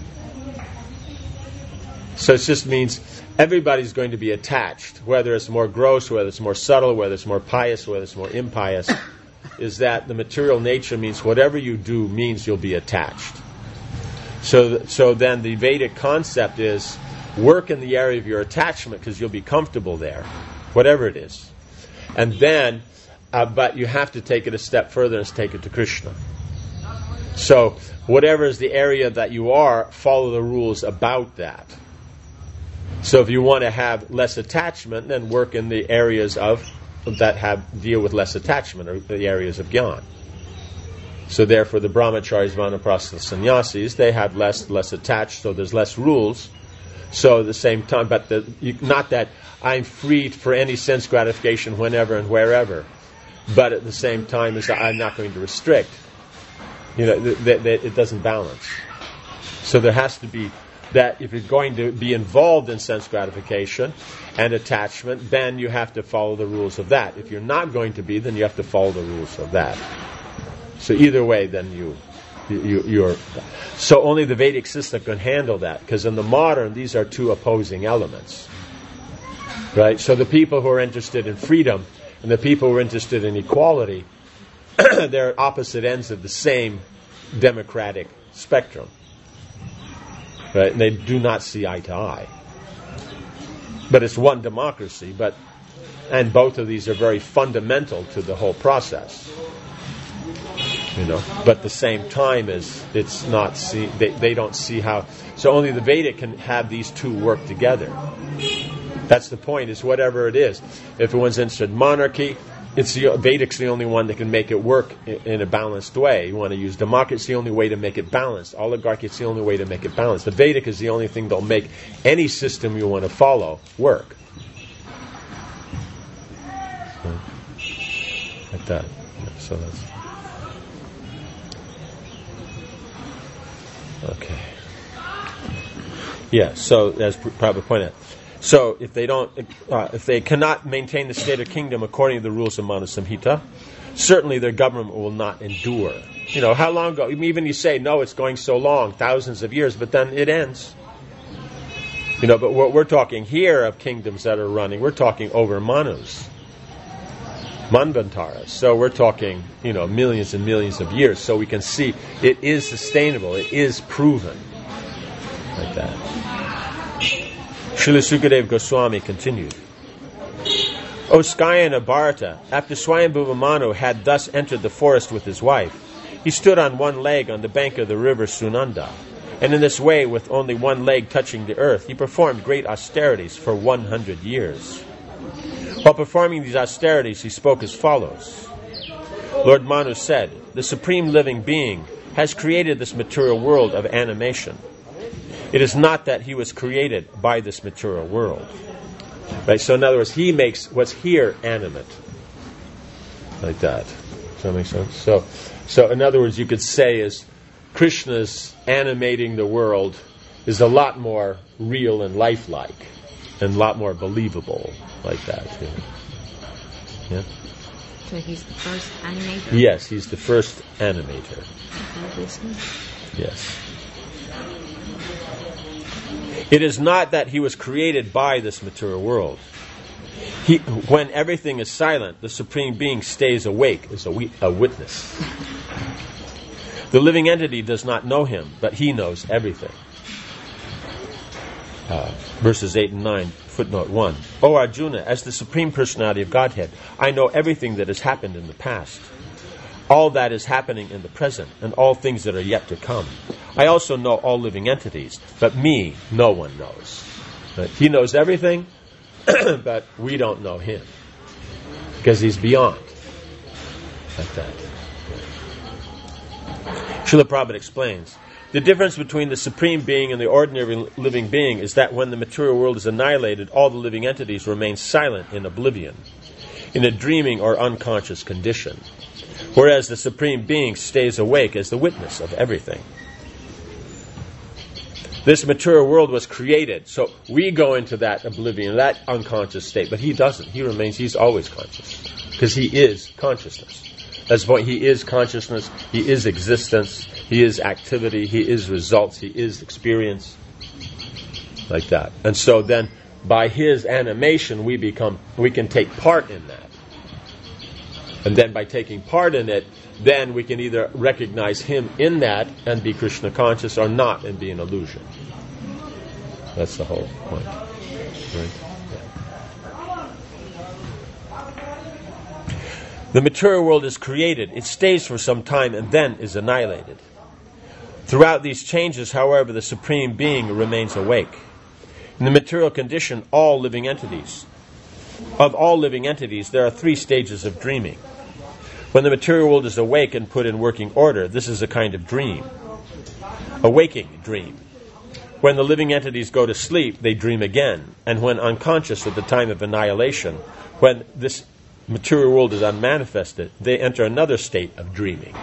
So it just means everybody's going to be attached, whether it's more gross, whether it's more subtle, whether it's more pious, whether it's more impious, is that the material nature means whatever you do means you'll be attached. So, th- so then the Vedic concept is work in the area of your attachment because you'll be comfortable there, whatever it is. And then, uh, but you have to take it a step further and take it to Krishna. So, whatever is the area that you are, follow the rules about that. So, if you want to have less attachment, then work in the areas of that have deal with less attachment, or the areas of jnana. So, therefore, the brahmacharis, vanaprastha, sannyasis, they have less less attached, so there's less rules. So, at the same time, but the, you, not that I'm free for any sense gratification whenever and wherever, but at the same time as I'm not going to restrict. You know, th- th- th- it doesn't balance. So there has to be that if you're going to be involved in sense gratification and attachment, then you have to follow the rules of that. If you're not going to be, then you have to follow the rules of that. So either way, then you, you you're. So only the Vedic system can handle that, because in the modern, these are two opposing elements. Right? So the people who are interested in freedom and the people who are interested in equality, they're opposite ends of the same democratic spectrum. Right? And they do not see eye to eye. But it's one democracy, but and both of these are very fundamental to the whole process. You know, but at the same time is it's not see they, they don't see how. So only the Vedic can have these two work together. That's the point, is whatever it is. If one's interested in monarchy, it's the, Vedic's the only one that can make it work in, in a balanced way. You want to use democracy, it's the only way to make it balanced. Oligarchy, it's the only way to make it balanced. The Vedic is the only thing that'll make any system you want to follow work. So, like that. So that's... Okay. Yeah, so as Prabhupada pointed out, so if they don't, uh, if they cannot maintain the state of kingdom according to the rules of Manu Samhita, certainly their government will not endure. You know, how long ago? Even you say, no, it's going so long, thousands of years, but then it ends. You know, but what we're talking here of kingdoms that are running, we're talking over manus, manvantaras. So we're talking, you know, millions and millions of years. So we can see it is sustainable, it is proven. Like that. Srila Sukadeva Goswami continued. O Skayana Bharata, after Swayambhuva Manu had thus entered the forest with his wife, he stood on one leg on the bank of the river Sunanda, and in this way, with only one leg touching the earth, he performed great austerities for one hundred years. While performing these austerities, he spoke as follows. Lord Manu said, the Supreme Living Being has created this material world of animation. It is not that he was created by this material world. Right? So in other words, he makes what's here animate. Like that. Does that make sense? So, so in other words, you could say is Krishna's animating the world is a lot more real and lifelike and a lot more believable like that. You know? Yeah? So he's the first animator? Yes, he's the first animator. Yes. It is not that he was created by this material world. He, when everything is silent, the Supreme Being stays awake as a, we, a witness. The living entity does not know him, but he knows everything. Uh, verses eight and nine, footnote one. O Arjuna, as the Supreme Personality of Godhead, I know everything that has happened in the past, all that is happening in the present, and all things that are yet to come. I also know all living entities, but me, no one knows. Right? He knows everything, but we don't know him, because he's beyond. Like that. Srila Prabhupada explains, the difference between the Supreme Being and the ordinary living being is that when the material world is annihilated, all the living entities remain silent in oblivion, in a dreaming or unconscious condition, whereas the Supreme Being stays awake as the witness of everything. This material world was created, so we go into that oblivion, that unconscious state, but he doesn't. He remains, he's always conscious, because he is consciousness. That's the point. He is consciousness, he is existence, he is activity, he is results, he is experience. Like that. And so then, by his animation, we become, we can take part in that. And then by taking part in it, then we can either recognize him in that and be Krishna conscious, or not and be an illusion. That's the whole point. Right? Yeah. The material world is created, it stays for some time and then is annihilated. Throughout these changes, however, the Supreme Being remains awake. In the material condition, all living entities, of all living entities, there are three stages of dreaming. When the material world is awake and put in working order, this is a kind of dream. A waking dream. When the living entities go to sleep, they dream again. And when unconscious at the time of annihilation, when this material world is unmanifested, they enter another state of dreaming.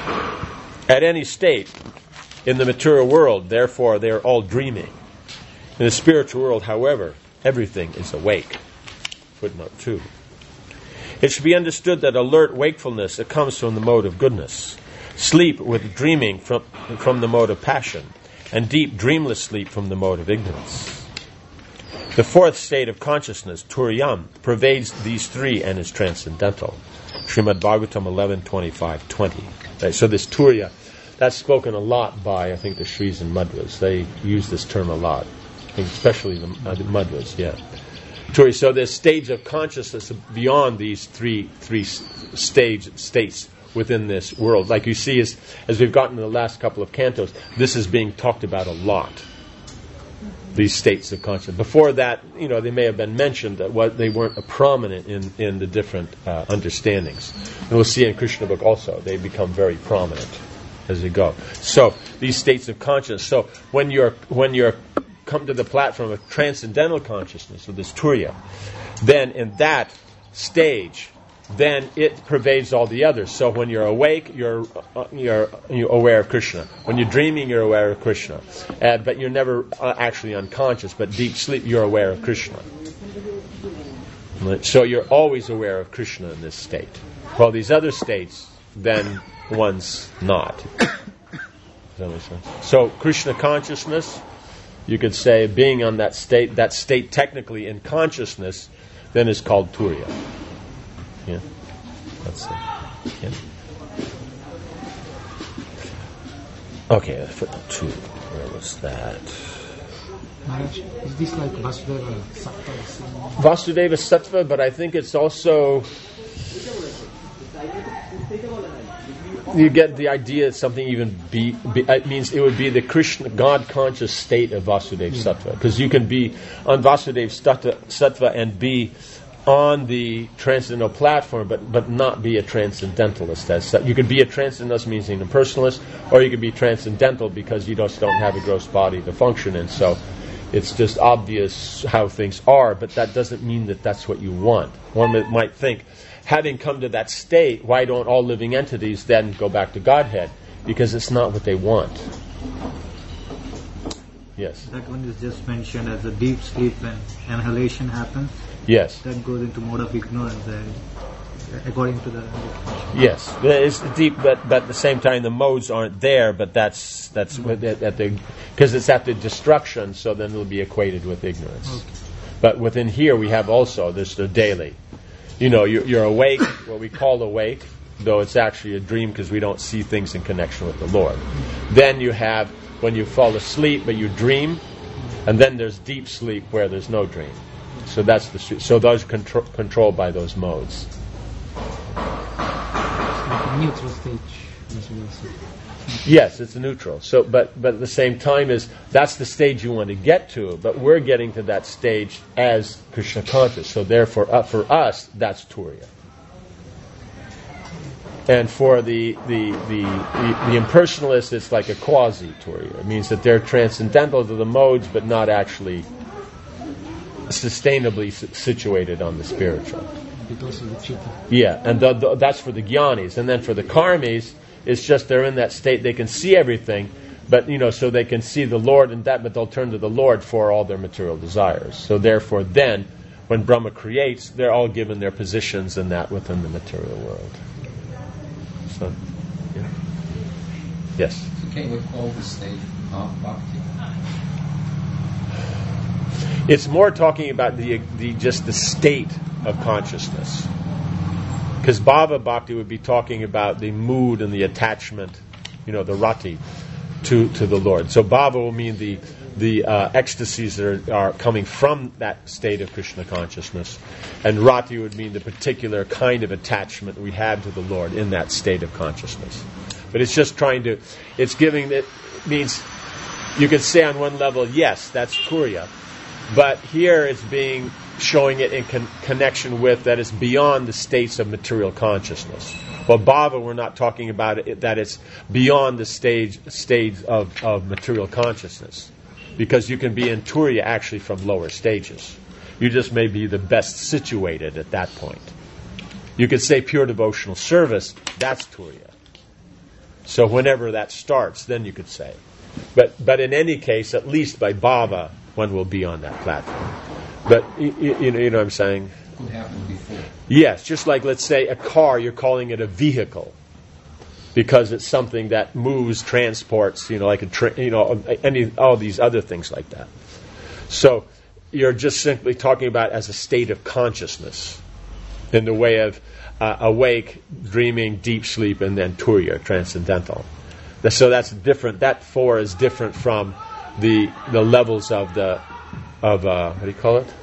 At any state in the material world, therefore, they are all dreaming. In the spiritual world, however, everything is awake. Footnote two. It should be understood that alert wakefulness it comes from the mode of goodness, sleep with dreaming from, from the mode of passion, and deep dreamless sleep from the mode of ignorance. The fourth state of consciousness, Turiyam, pervades these three and is transcendental. Srimad Bhagavatam eleven twenty-five twenty. Right, so this Turiya, that's spoken a lot by, I think, the Shris and Madhvas. They use this term a lot, especially the, uh, the Madhvas, yeah. So there's stage of consciousness beyond these three three stage states within this world. Like you see, as, as we've gotten in the last couple of cantos, this is being talked about a lot. These states of consciousness. Before that, you know, they may have been mentioned, that what they weren't prominent in, in the different uh, understandings. And we'll see in Krishna book also, they become very prominent as we go. So these states of consciousness. So when you're when you're come to the platform of transcendental consciousness, of this Turiya, then in that stage, then it pervades all the others. So when you're awake, you're uh, you're you're aware of Krishna. When you're dreaming, you're aware of Krishna. Uh, but you're never uh, actually unconscious. But deep sleep, you're aware of Krishna. So you're always aware of Krishna in this state. While these other states, then one's not. Does that make sense? So Krishna consciousness, you could say being on that state, that state technically in consciousness, then is called Turiya. Yeah, that's it. Yeah. Okay, footnote two. Where was that? Maharaj, is this like Vasudeva Sattva? Vasudeva Sattva, but I think it's also, you get the idea it's something even be, be, it means it would be the Krishna God conscious state of Vasudeva Sattva, because you can be on Vasudeva Sattva and be on the transcendental platform, but but not be a transcendentalist. As such. You could be a transcendentalist, meaning a personalist, or you could be transcendental because you just don't have a gross body to function in. So it's just obvious how things are, but that doesn't mean that that's what you want. One might think, having come to that state, why don't all living entities then go back to Godhead? Because it's not what they want. Yes? That one is just mentioned as a deep sleep when annihilation happens. Yes. That goes into mode of ignorance, uh, according to the... Yes, it's deep, but, but at the same time the modes aren't there, but that's that's mm-hmm. at, at the because it's at the destruction, so then it'll be equated with ignorance. Okay. But within here we have also there's the daily. You know, you're, you're awake, what we call awake, though it's actually a dream because we don't see things in connection with the Lord. Mm-hmm. Then you have when you fall asleep, but you dream, and then there's deep sleep where there's no dream. So that's the so those are contro- controlled by those modes. Like a neutral stage, as we say. Yes, it's a neutral. So, but but at the same time, is that's the stage you want to get to. But we're getting to that stage as Krishna conscious. So therefore, uh, for us, that's Turiya. And for the the the the, the impersonalists, it's like a quasi Turiya. It means that they're transcendental to the modes, but not actually sustainably situated on the spiritual. Because of the chitta. Yeah, and the, the, that's for the jnanis. And then for the karmis, it's just they're in that state, they can see everything, but, you know, so they can see the Lord and that, but they'll turn to the Lord for all their material desires. So therefore then, when Brahma creates, they're all given their positions in that within the material world. So, yeah. Yes? So can we call this state of bhakti? It's more talking about the the just the state of consciousness. Because Bhava Bhakti would be talking about the mood and the attachment, you know, the rati, to, to the Lord. So Bhava will mean the the uh, ecstasies that are, are coming from that state of Krishna consciousness. And rati would mean the particular kind of attachment we have to the Lord in that state of consciousness. But it's just trying to, it's giving, it means, you could say on one level, yes, that's Turiya. But here it's being showing it in con- connection with that it's beyond the states of material consciousness. Well, Bhava, we're not talking about it, that it's beyond the stage stage of, of material consciousness. Because you can be in Turiya actually from lower stages. You just may be the best situated at that point. You could say pure devotional service, that's Turiya. So whenever that starts, then you could say. But but in any case, at least by Bhava, one will be on that platform. But you, you, know, you know what I'm saying? Could happen before. Yes, just like, let's say, a car, you're calling it a vehicle because it's something that moves, transports, you know, like a tra- you know, any all these other things like that. So you're just simply talking about as a state of consciousness in the way of uh, awake, dreaming, deep sleep, and then Turiya, transcendental. So that's different. That four is different from the the levels of the of uh, what do you call it?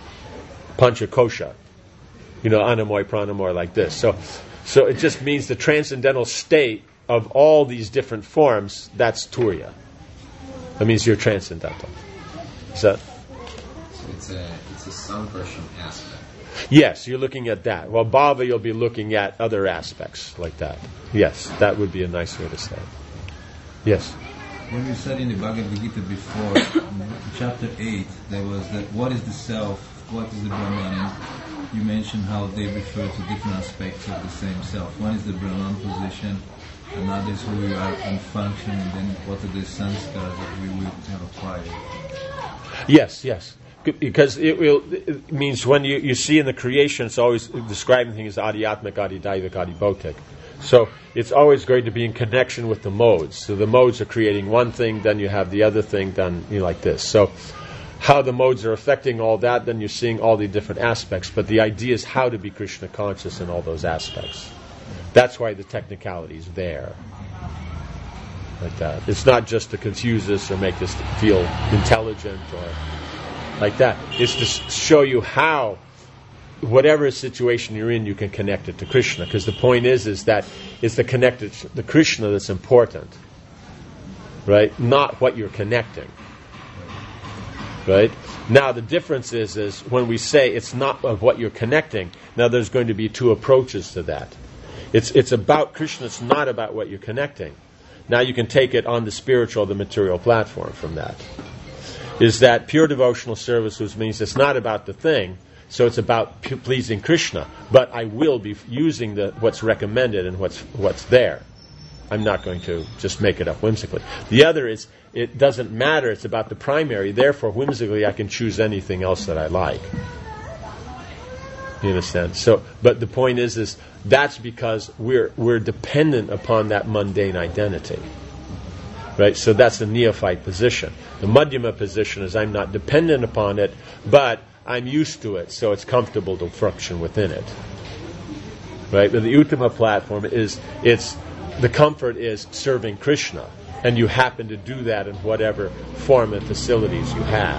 Panchakosha. You know, anamoy, pranamoy, like this. So, so it just means the transcendental state of all these different forms. That's Turiya. That means you're transcendental. So, so it's a it's a samprasham aspect. Yes, you're looking at that. Well, Bhava, you'll be looking at other aspects like that. Yes, that would be a nice way to say it. Yes. When you said in the Bhagavad Gita before, in chapter eight, there was that what is the self, what is the Brahman, and you mentioned how they refer to different aspects of the same self. One is the Brahman position, another is who we are in function, and then what are the sanskars that we will have acquired. Yes, yes. because it, will, it means when you, you see in the creation, it's always describing things as adhyatmic, adhidaivic, adhibautic. So it's always going to be in connection with the modes. So the modes are creating one thing, then you have the other thing done, you know, like this. So how the modes are affecting all that, then you're seeing all the different aspects. But the idea is how to be Krishna conscious in all those aspects. That's why the technicality is there. Like that. It's not just to confuse us or make us feel intelligent or like that. It's to show you how, whatever situation you're in, you can connect it to Krishna. Because the point is, is that it's the connected, the Krishna that's important, right? Not what you're connecting, right? Now the difference is, is when we say it's not of what you're connecting. Now there's going to be two approaches to that. It's it's about Krishna. It's not about what you're connecting. Now you can take it on the spiritual, the material platform from that. Is that pure devotional service, which means it's not about the thing, so it's about p- pleasing Krishna, but I will be f- using the what's recommended and what's what's there. I'm not going to just make it up whimsically. The other is, it doesn't matter, it's about the primary, therefore whimsically I can choose anything else that I like. You understand? So, but the point is, is that's because we're we're dependent upon that mundane identity. Right? So that's the neophyte position. The Madhyama position is I'm not dependent upon it, but I'm used to it, so it's comfortable to function within it. Right? But the Uttama platform is, it's, the comfort is serving Krishna, and you happen to do that in whatever form and facilities you have.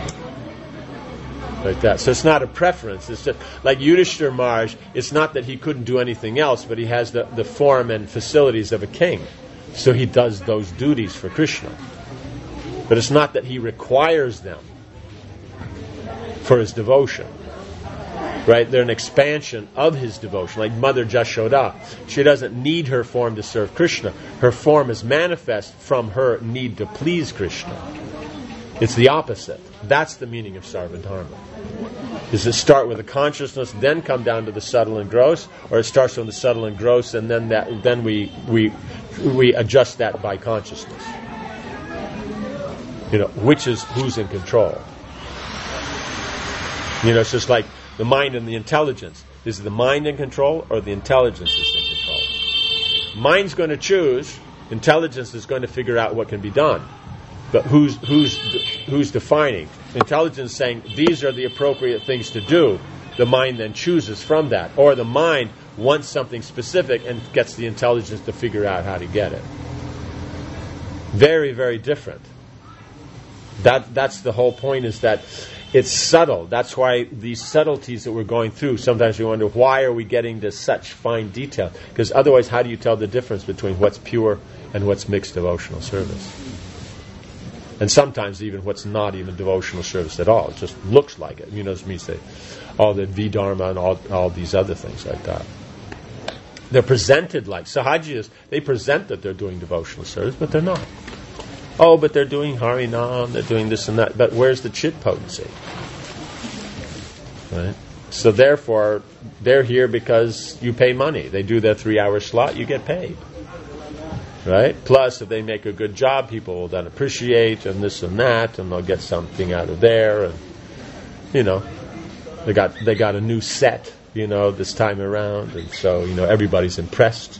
Like that. So it's not a preference. It's just like Yudhishthira Maharaj, it's not that he couldn't do anything else, but he has the, the form and facilities of a king. So he does those duties for Krishna. But it's not that he requires them for his devotion. Right? They're an expansion of his devotion. Like Mother Jashoda. She doesn't need her form to serve Krishna. Her form is manifest from her need to please Krishna. It's the opposite. That's the meaning of Sarvadharma. Does it start with a consciousness, then come down to the subtle and gross, or it starts from the subtle and gross, and then that then we we we adjust that by consciousness? You know, which is who's in control? You know, it's just like the mind and the intelligence. Is the mind in control, or the intelligence is in control? Mind's going to choose. Intelligence is going to figure out what can be done. But who's who's who's defining? Intelligence saying these are the appropriate things to do. The mind then chooses from that, or the mind wants something specific and gets the intelligence to figure out how to get it. Very, very different. That that's the whole point. Is that it's subtle. That's why these subtleties that we're going through. Sometimes we wonder why are we getting to such fine detail? Because otherwise, how do you tell the difference between what's pure and what's mixed devotional service? And sometimes even what's not even devotional service at all. It just looks like it. You know, it means they, all the V-Dharma and all, all these other things like that. They're presented like Sahajiyas. They present that they're doing devotional service, but they're not. Oh, but they're doing Harinam, they're doing this and that. But where's the chit potency? Right? So therefore, they're here because you pay money. They do their three-hour slot, you get paid. Right? Plus, if they make a good job, people will then appreciate and this and that, and they'll get something out of there. And you know, they got they got a new set, you know, this time around, and so you know everybody's impressed,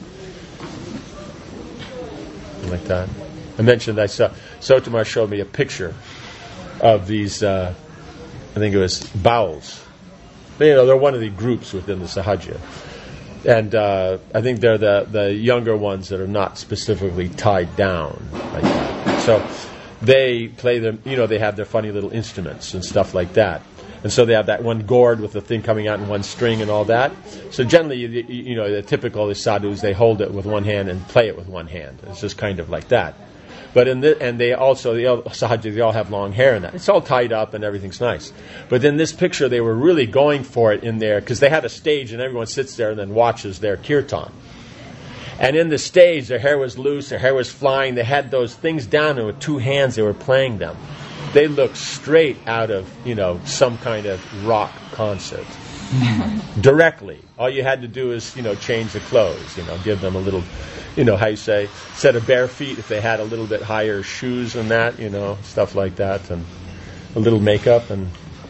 like that. I mentioned I saw Sotomar showed me a picture of these. Uh, I think it was bowels. They, you know, they're one of the groups within the Sahaja. And uh, I think they're the, the younger ones that are not specifically tied down like that. So they play them, you know, they have their funny little instruments and stuff like that. And so they have that one gourd with the thing coming out in one string and all that. So generally, you, you know, the typical is sadhus, they hold it with one hand and play it with one hand. It's just kind of like that. But in the, and they also, the Sahaja, they all have long hair and that. It's all tied up and everything's nice. But in this picture, they were really going for it in there because they had a stage and everyone sits there and then watches their kirtan. And in the stage, their hair was loose, their hair was flying. They had those things down and with two hands they were playing them. They looked straight out of, you know, some kind of rock concert. Directly. All you had to do is, you know, change the clothes, you know, give them a little, you know, how you say, set of bare feet if they had a little bit higher shoes and that, you know, stuff like that, and a little makeup, and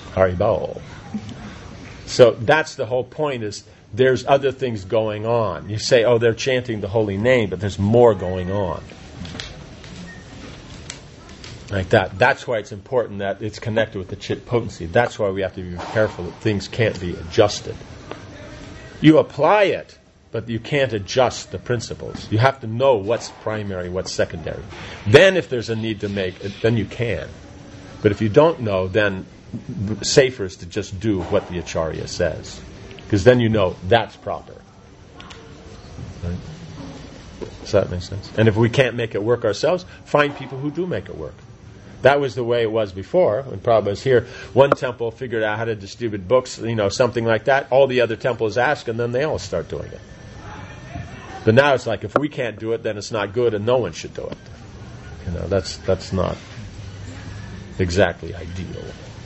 Haribol. So that's the whole point, is there's other things going on. You say, oh, they're chanting the holy name, but there's more going on. Like that. That's why it's important that it's connected with the chit potency. That's why we have to be careful that things can't be adjusted. You apply it, but you can't adjust the principles. You have to know what's primary, what's secondary. Then if there's a need to make it, then you can. But if you don't know, then safer is to just do what the Acharya says. Because then you know that's proper. Right? Does that make sense? And if we can't make it work ourselves, find people who do make it work. That was the way it was before. When Prabhupada was here, one temple figured out how to distribute books, you know, something like that. All the other temples ask, and then they all start doing it. But now it's like, if we can't do it, then it's not good, and no one should do it. You know, that's that's not exactly ideal.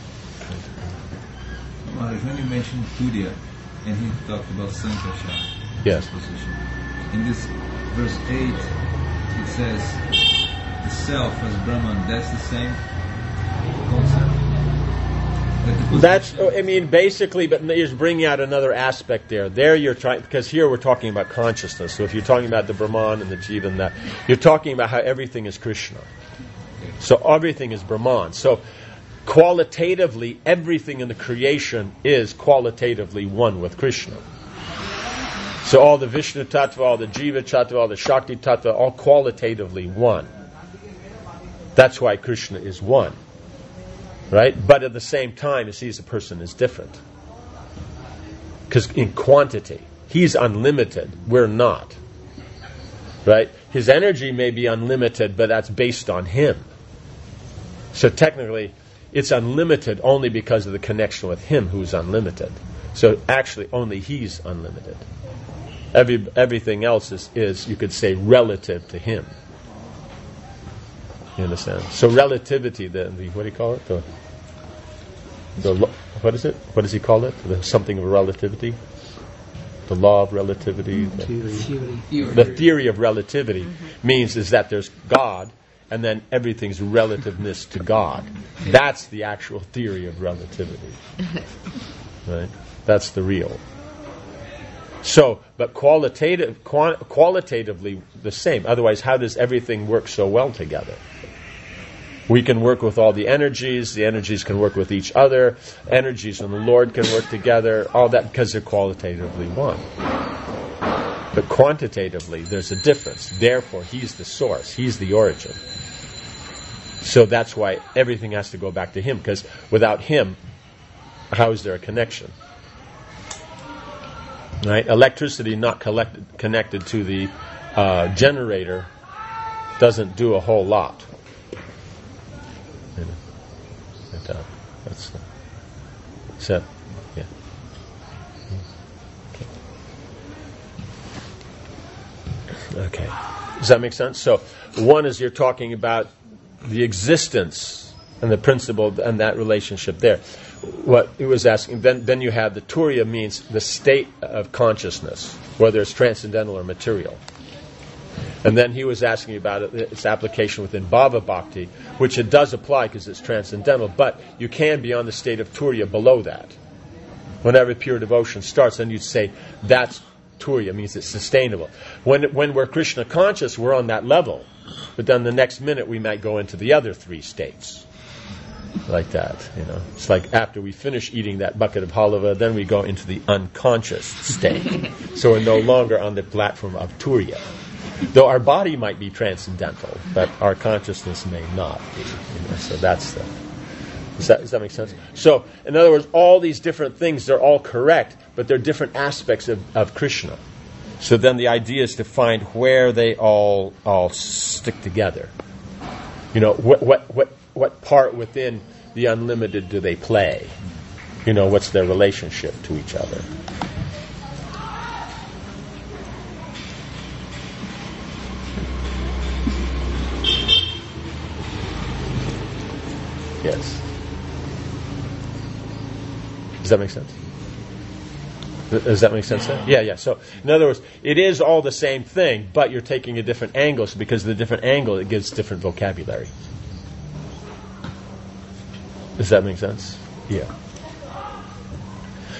Maharaj, when you mentioned Turiya, and he talked about Sankarsha, yes. Position. In this verse eight, it says the self as Brahman. That's the same concept. That That's, I mean, basically, but you're just bringing out another aspect there. There you're trying, because here we're talking about consciousness. So if you're talking about the Brahman and the Jiva and that, you're talking about how everything is Krishna. So everything is Brahman. So qualitatively, everything in the creation is qualitatively one with Krishna. So all the Vishnu Tattva, all the Jiva Tattva, all the Shakti Tattva, all qualitatively one. That's why Krishna is one. Right? But at the same time, he sees a person is different. Because in quantity, he's unlimited, we're not. Right? His energy may be unlimited, but that's based on him. So technically, it's unlimited only because of the connection with him who's unlimited. So actually, only he's unlimited. Every, everything else is, is, you could say, relative to him. You understand? So relativity, the, the what do you call it? The, the what is it? What does he call it? The, something of relativity? The law of relativity? The Theory. the theory of relativity mm-hmm. means is that there's God, and then everything's relativeness to God. That's the actual theory of relativity. Right? That's the real. So, but qualitative, qual- qualitatively the same. Otherwise, how does everything work so well together? We can work with all the energies. The energies can work with each other. Energies and the Lord can work together. All that because they're qualitatively one. But quantitatively, there's a difference. Therefore, he's the source. He's the origin. So that's why everything has to go back to him. Because without him, how is there a connection? Right? Electricity not collected, connected to the uh, generator doesn't do a whole lot. You know, but, uh, that's uh, so, yeah. Okay. Okay. Does that make sense? So, one is you're talking about the existence and the principle and that relationship there. What he was asking, then then you have the Turiya means the state of consciousness, whether it's transcendental or material. And then he was asking about it, its application within Bhava Bhakti, which it does apply because it's transcendental, but you can be on the state of Turiya below that. Whenever pure devotion starts, then you'd say that's Turiya, means it's sustainable. When when we're Krishna conscious, we're on that level. But then the next minute we might go into the other three states. Like that, you know. It's like after we finish eating that bucket of halava, then we go into the unconscious state. So we're no longer on the platform of Turiya. Though our body might be transcendental, but our consciousness may not be. You know, so that's the... Does that, does that make sense? So, in other words, all these different things, they're all correct, but they're different aspects of, of Krishna. So then the idea is to find where they all all stick together. You know, what what what what part within the unlimited do they play? You know, what's their relationship to each other? Yes. Does that make sense? Does that make sense? Yeah, yeah. So, in other words, it is all the same thing, but you're taking a different angle. So because of the different angle, it gives different vocabulary. Does that make sense? Yeah.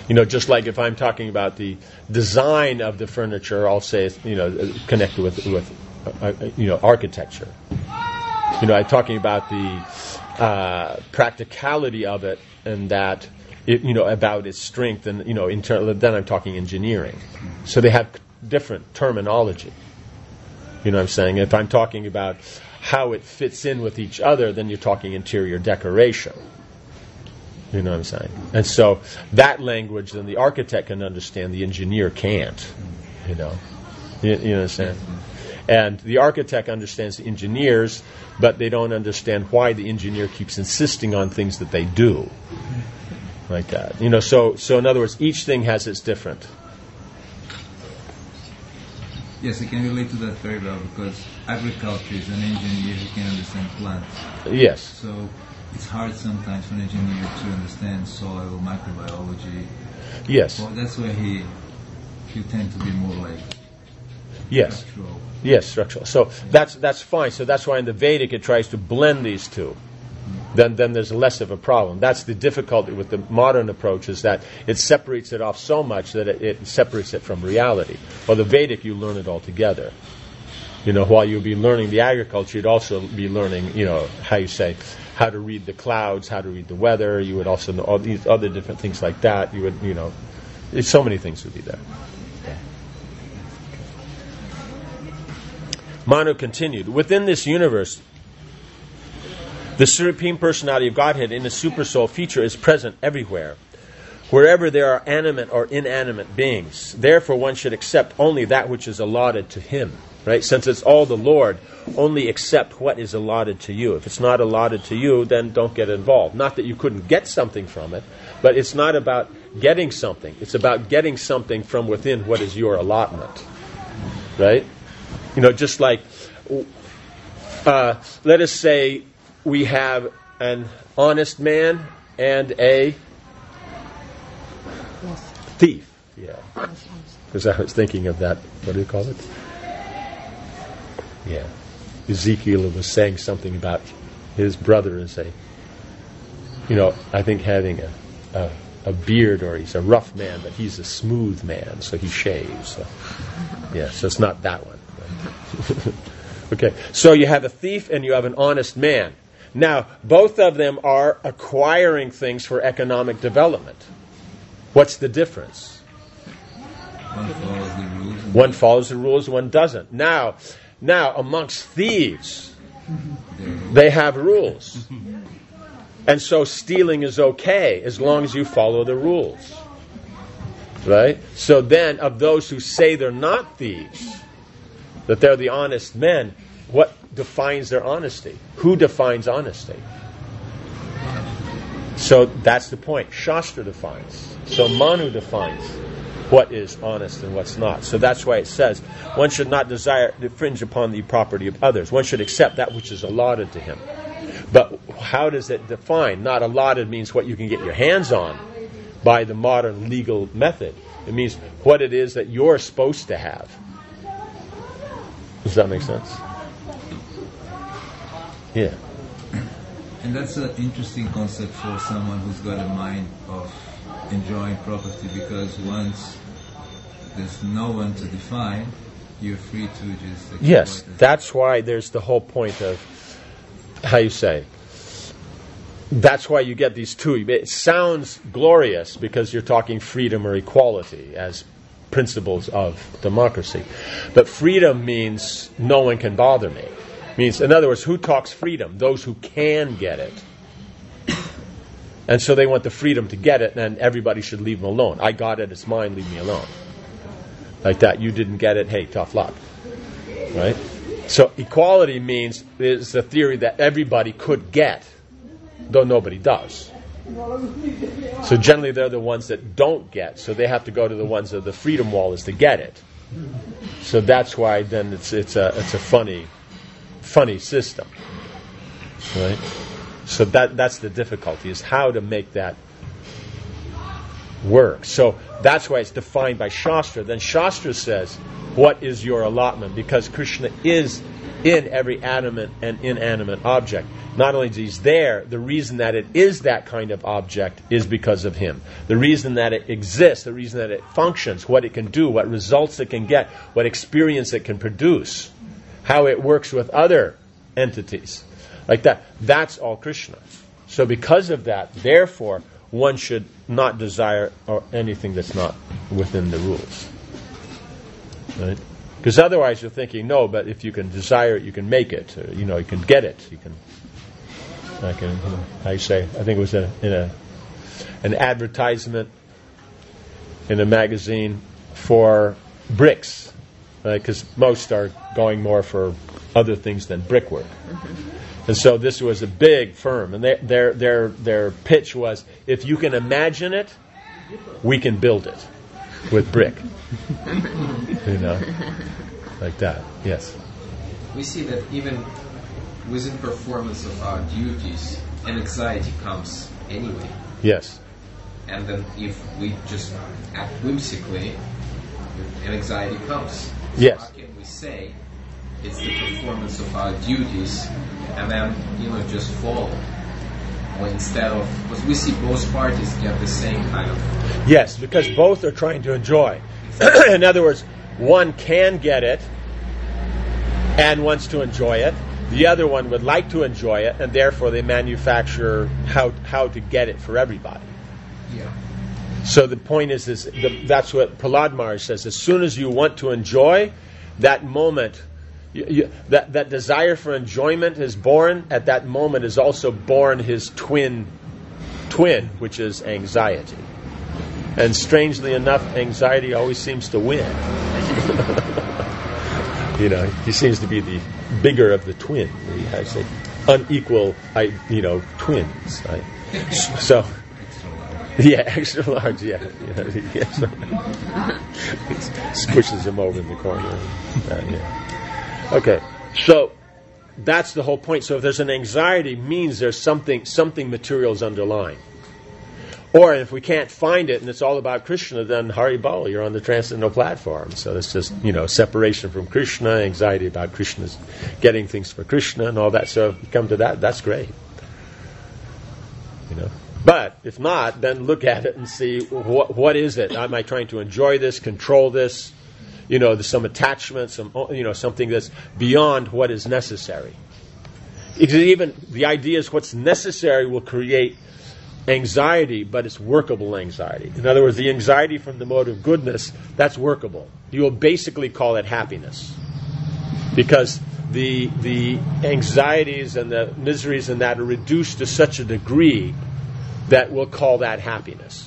You know, just like if I'm talking about the design of the furniture, I'll say it's, you know, connected with with uh, uh, you know, architecture. You know, I'm talking about the uh, practicality of it, and that it, you know, about its strength, and you know, inter- then I'm talking engineering. So they have different terminology. You know what I'm saying? If I'm talking about how it fits in with each other, then you're talking interior decoration. You know what I'm saying? And so that language, then the architect can understand, the engineer can't. You know, you, you know what I'm saying? And the architect understands the engineers, but they don't understand why the engineer keeps insisting on things that they do, like that. You know, so so in other words, each thing has its different. Yes, I can relate to that very well, because agriculture is an engineer who can understand plants. Yes. So it's hard sometimes for an engineer to understand soil, microbiology. Yes. Well, that's where he he tend to be more like yes. structural. Yes, structural. So that's that's fine. So that's why in the Vedic it tries to blend these two. Then then there's less of a problem. That's the difficulty with the modern approach, is that it separates it off so much that it, it separates it from reality. Well, the Vedic, you learn it all together. You know, while you'll be learning the agriculture, you'd also be learning, you know, how you say, how to read the clouds, how to read the weather. You would also know all these other different things like that. You would, you know, there's so many things would be there. Manu continued, within this universe, the Supreme Personality of Godhead in the Supersoul feature is present everywhere, wherever there are animate or inanimate beings. Therefore, one should accept only that which is allotted to him. Right? Since it's all the Lord, only accept what is allotted to you. If it's not allotted to you, then don't get involved. Not that you couldn't get something from it, but it's not about getting something. It's about getting something from within what is your allotment. Right? You know, just like, uh, let us say we have an honest man and a thief. Yeah. Because I was thinking of that, what do you call it? Yeah. Ezekiel was saying something about his brother is a, you know, I think having a, a, a beard, or he's a rough man, but he's a smooth man, so he shaves. So, yeah, so it's not that one. Okay, so you have a thief and you have an honest man. Now, both of them are acquiring things for economic development. What's the difference? One follows the rules. One follows the rules, one doesn't. Now, now amongst thieves, they have rules. And so stealing is okay as long as you follow the rules. Right? So then, of those who say they're not thieves, that they're the honest men, what defines their honesty? Who defines honesty? So that's the point. Shastra defines. So Manu defines what is honest and what's not. So that's why it says one should not desire to infringe upon the property of others. One should accept that which is allotted to him. But how does it define? Not allotted means what you can get your hands on by the modern legal method. It means what it is that you're supposed to have. Does that make sense? Yeah. And that's an interesting concept for someone who's got a mind of enjoying property, because once there's no one to define, you're free to just exploit Yes, it. that's why there's the whole point of, how you say, that's why you get these two. It sounds glorious because you're talking freedom or equality as principles of democracy. But freedom means no one can bother me. Means, in other words, who talks freedom? Those who can get it. And so they want the freedom to get it, and everybody should leave them alone. I got it, it's mine, leave me alone. Like that. You didn't get it, hey, tough luck. Right? So equality means is the theory that everybody could get, though nobody does. So generally they're the ones that don't get, so they have to go to the ones that the freedom wall is to get it. So that's why then it's it's a it's a funny funny system. Right? So that that's the difficulty, is how to make that work. So that's why it's defined by Shastra. Then Shastra says, what is your allotment? Because Krishna is in every animate and inanimate object. Not only is He's there, the reason that it is that kind of object is because of Him. The reason that it exists, the reason that it functions, what it can do, what results it can get, what experience it can produce, how it works with other entities, like that, that's all Krishna. So because of that, therefore, one should not desire or anything that's not within the rules. Right? Because otherwise you're thinking, no, but if you can desire it, you can make it. Or, you know, you can get it. You can, I can, you know, I say, I think it was a, in a an advertisement in a magazine for bricks, because right? most are going more for other things than brickwork. Mm-hmm. And so this was a big firm, and they, their their their pitch was, if you can imagine it, we can build it with brick. You know, like that. Yes. We see that even within performance of our duties, an anxiety comes anyway. Yes. And then if we just act whimsically, an anxiety comes. So yes. How can we say it's the performance of our duties and then, you know, just follow? Or instead of, because we see both parties get the same kind of... Yes, because both are trying to enjoy. In other words, one can get it and wants to enjoy it. The other one would like to enjoy it, and therefore they manufacture how how to get it for everybody. Yeah. So the point is, is the, that's what Prahlad Maharaj says. As soon as you want to enjoy, that moment, you, you, that, that desire for enjoyment is born. At that moment is also born his twin, twin, which is anxiety. And strangely enough, anxiety always seems to win. You know, he seems to be the bigger of the twin. He has a unequal, I, you know, twins. Right? So, yeah, extra large. Yeah, you know, yeah, so squishes him over in the corner. Uh, yeah. Okay, so that's the whole point. So if there's an anxiety, means there's something something material is underlying. Or if we can't find it and it's all about Krishna, then Haribol, you're on the transcendental platform. So it's just, you know, separation from Krishna, anxiety about Krishna's getting things for Krishna and all that. So if you come to that, that's great. You know. But if not, then look at it and see what what is it? Am I trying to enjoy this, control this? You know, there's some attachment, some you know, something that's beyond what is necessary. Because even the idea is what's necessary will create anxiety, but it's workable anxiety. In other words, the anxiety from the mode of goodness, that's workable. You will basically call it happiness. Because the the anxieties and the miseries and that are reduced to such a degree that we'll call that happiness.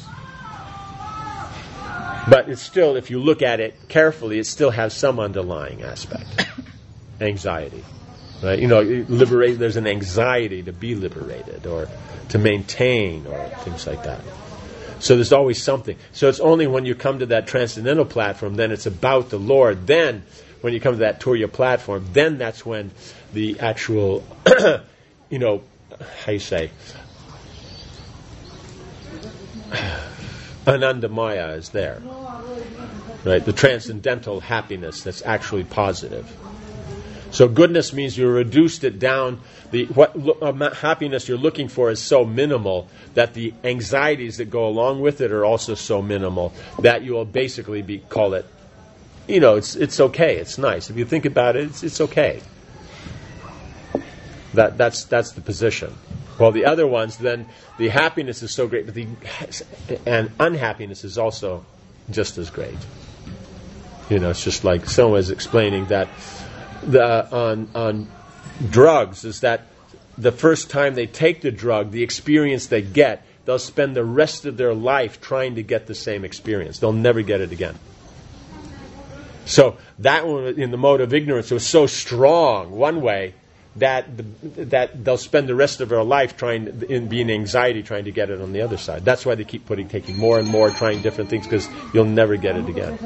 But it's still, if you look at it carefully, it still has some underlying aspect. Anxiety. Right? You know, liberate, there's an anxiety to be liberated or to maintain or things like that. So there's always something. So it's only when you come to that transcendental platform, then it's about the Lord. Then, when you come to that Turiya platform, then that's when the actual, you know, how you say, Anandamaya is there. Right? The transcendental happiness that's actually positive. So goodness means you reduced it down. The what uh, happiness you're looking for is so minimal that the anxieties that go along with it are also so minimal that you will basically be call it, you know, it's it's okay, it's nice. If you think about it, it's it's okay. That that's that's the position. Well, the other ones, then the happiness is so great, but the and unhappiness is also just as great. You know, it's just like someone was explaining that. The, on on drugs is that the first time they take the drug, the experience they get, they'll spend the rest of their life trying to get the same experience. They'll never get it again. So that one in the mode of ignorance was so strong one way that the, that they'll spend the rest of their life trying in being anxiety trying to get it on the other side. That's why they keep putting taking more and more, trying different things, because you'll never get it again.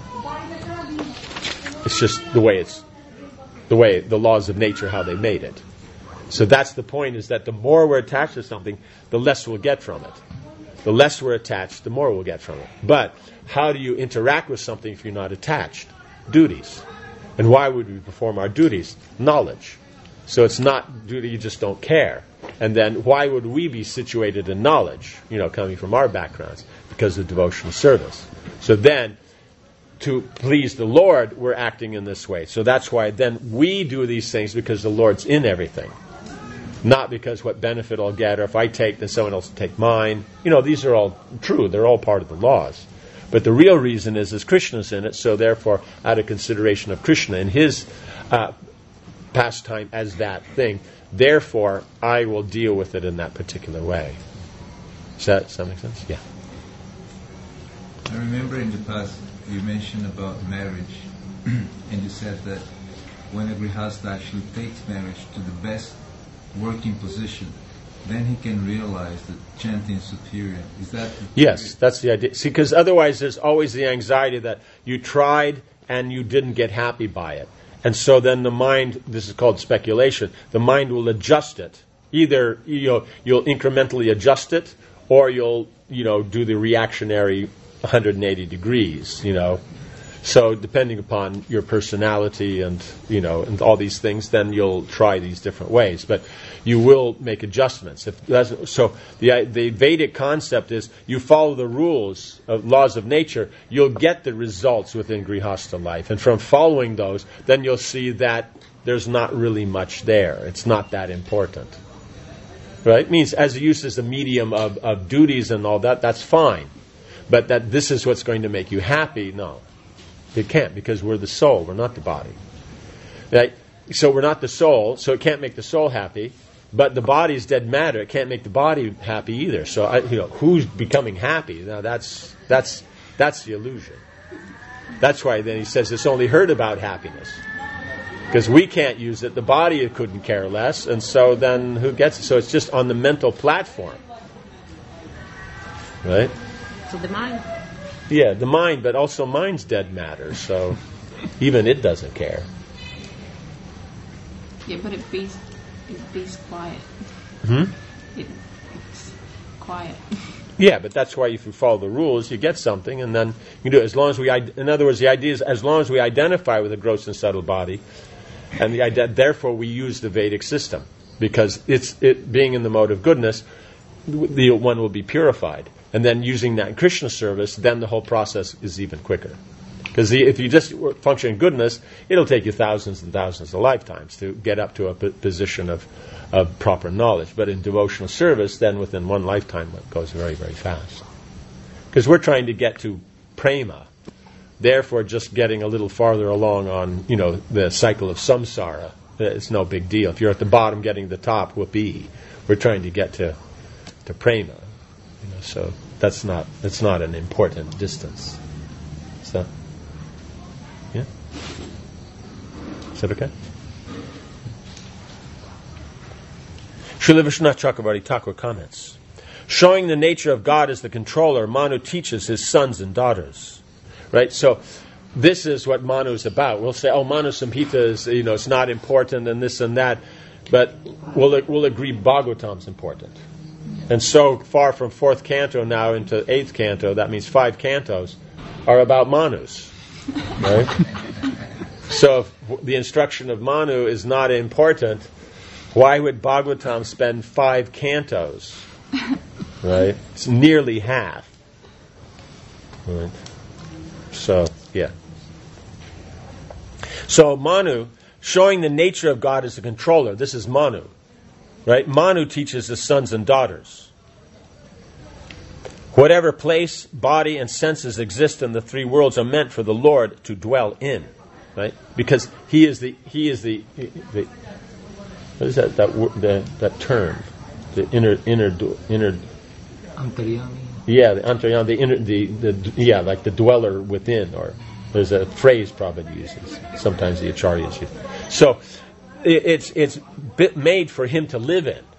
It's just the way it's. The way, the laws of nature, how they made it. So that's the point, is that the more we're attached to something, the less we'll get from it. The less we're attached, the more we'll get from it. But how do you interact with something if you're not attached? Duties. And why would we perform our duties? Knowledge. So it's not duty, you just don't care. And then why would we be situated in knowledge, you know, coming from our backgrounds? Because of devotional service. So then, to please the Lord, we're acting in this way. So that's why then we do these things because the Lord's in everything. Not because what benefit I'll get, or if I take, then someone else will take mine. You know, these are all true. They're all part of the laws. But the real reason is, is Krishna's in it, so therefore, out of consideration of Krishna and his uh, pastime as that thing, therefore, I will deal with it in that particular way. Does that, does that make sense? Yeah. I remember in the past you mentioned about marriage, and you said that when a grihasta actually takes marriage to the best working position, then he can realize that chanting is superior. Is that the Yes, that's the idea. See, because otherwise there's always the anxiety that you tried and you didn't get happy by it. And so then the mind, this is called speculation, the mind will adjust it. Either you know, you'll incrementally adjust it, or you'll you know do the reactionary one hundred eighty degrees, you know. So depending upon your personality and you know and all these things, then you'll try these different ways. But you will make adjustments. If that's, so the the Vedic concept is you follow the rules of laws of nature, you'll get the results within Grihastha life. And from following those, then you'll see that there's not really much there. It's not that important. Right? It means as used as a medium of, of duties and all that, that's fine. But that this is what's going to make you happy, no. It can't, because we're the soul, we're not the body. Right? So we're not the soul, so it can't make the soul happy. But the body's dead matter; it can't make the body happy either. So, I, you know, who's becoming happy? Now, that's that's that's the illusion. That's why then he says it's only heard about happiness, because we can't use it. The body couldn't care less, and so then who gets it? So it's just on the mental platform, right? So the mind. Yeah, the mind, but also mind's dead matter. So even it doesn't care. Yeah, but it bees, it bees quiet. Hmm? It, it's quiet. Yeah, but that's why if you follow the rules, you get something, and then you can do it. As long as we, in other words, the idea is as long as we identify with a gross and subtle body, and the idea, therefore we use the Vedic system, because it's it being in the mode of goodness, the one will be purified. And then using that in Krishna service, then the whole process is even quicker. Because if you just function in goodness, it'll take you thousands and thousands of lifetimes to get up to a p- position of, of proper knowledge. But in devotional service, then within one lifetime, it goes very, very fast. Because we're trying to get to prema. Therefore, just getting a little farther along on, you know, the cycle of samsara, it's no big deal. If you're at the bottom getting the top, whoopee. We're trying to get to, to prema. You know, so that's not that's not an important distance. So, yeah, is that okay? Srila Vishwanath Chakravarti Thakur comments, showing the nature of God as the controller, Manu teaches his sons and daughters. Right. So this is what Manu is about. We'll say, oh, Manu Samhita is, you know, it's not important and this and that, but we'll we'll agree Bhagavatam's important. And so far from fourth canto now into eighth canto, that means five cantos, are about Manus. Right? So if the instruction of Manu is not important, why would Bhagavatam spend five cantos? Right? It's nearly half. Right? So, yeah. So Manu, showing the nature of God as a controller, this is Manu. Right? Manu teaches his sons and daughters. Whatever place, body, and senses exist in the three worlds are meant for the Lord to dwell in. Right? Because he is the he is the, the what is that that the, that term? The inner inner inner Antaryami. Yeah, the antaryami, the inner the, the yeah, like the dweller within, or there's a phrase Prabhupada uses. Sometimes the acharyas use. So It's it's made for him to live in,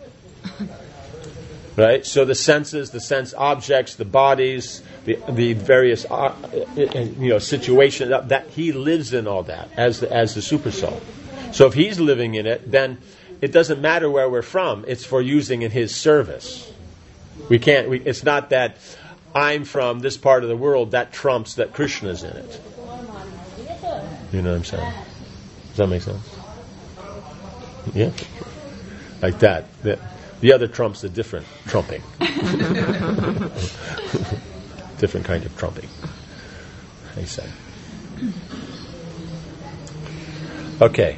right? So the senses, the sense objects, the bodies, the the various uh, you know situations that, that he lives in, all that as the, as the super soul. So if he's living in it, then it doesn't matter where we're from. It's for using in his service. We can't. We, it's not that I'm from this part of the world that trumps that Krishna's in it. You know what I'm saying? Does that make sense? Yeah. Like that. The, the other trump's a different trumping. Different kind of trumping. He said. Okay.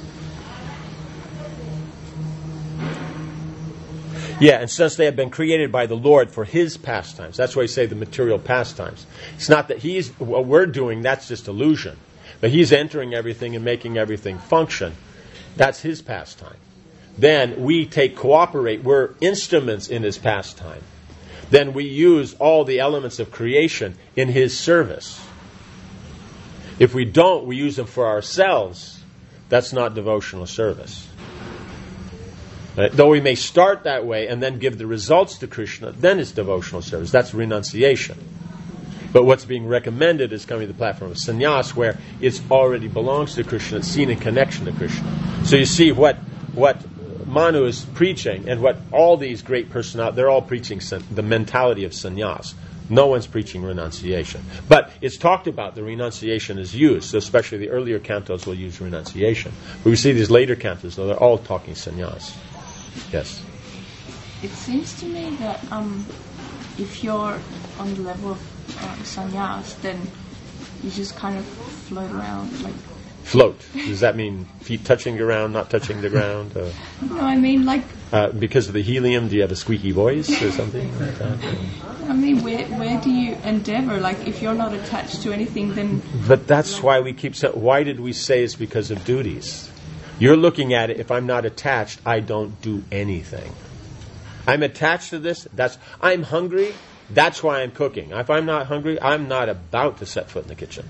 Yeah, and since they have been created by the Lord for His pastimes, that's why you say the material pastimes. It's not that He's, what we're doing, that's just illusion. But He's entering everything and making everything function. That's His pastime. Then we take, cooperate, we're instruments in His pastime. Then we use all the elements of creation in His service. If we don't, we use them for ourselves. That's not devotional service. Right? Though we may start that way and then give the results to Krishna, then it's devotional service. That's renunciation. But what's being recommended is coming to the platform of sannyas, where it already belongs to Krishna, it's seen in connection to Krishna. So you see what what Manu is preaching, and what all these great personalities, they're all preaching san- the mentality of sannyas. No one's preaching renunciation. But it's talked about, the renunciation is used, so especially the earlier cantos will use renunciation. But we see these later cantos, though, they're all talking sannyas. Yes? It seems to me that um, if you're on the level of uh, sannyas, then you just kind of float around. Like Float. Does that mean feet touching the ground, not touching the ground? Uh, no, I mean like... Uh, because of the helium, do you have a squeaky voice or something like that? I mean, where where do you endeavor? Like, if you're not attached to anything, then... But that's why we keep saying, why did we say it's because of duties? You're looking at it, if I'm not attached, I don't do anything. I'm attached to this, that's, I'm hungry, that's why I'm cooking. If I'm not hungry, I'm not about to set foot in the kitchen.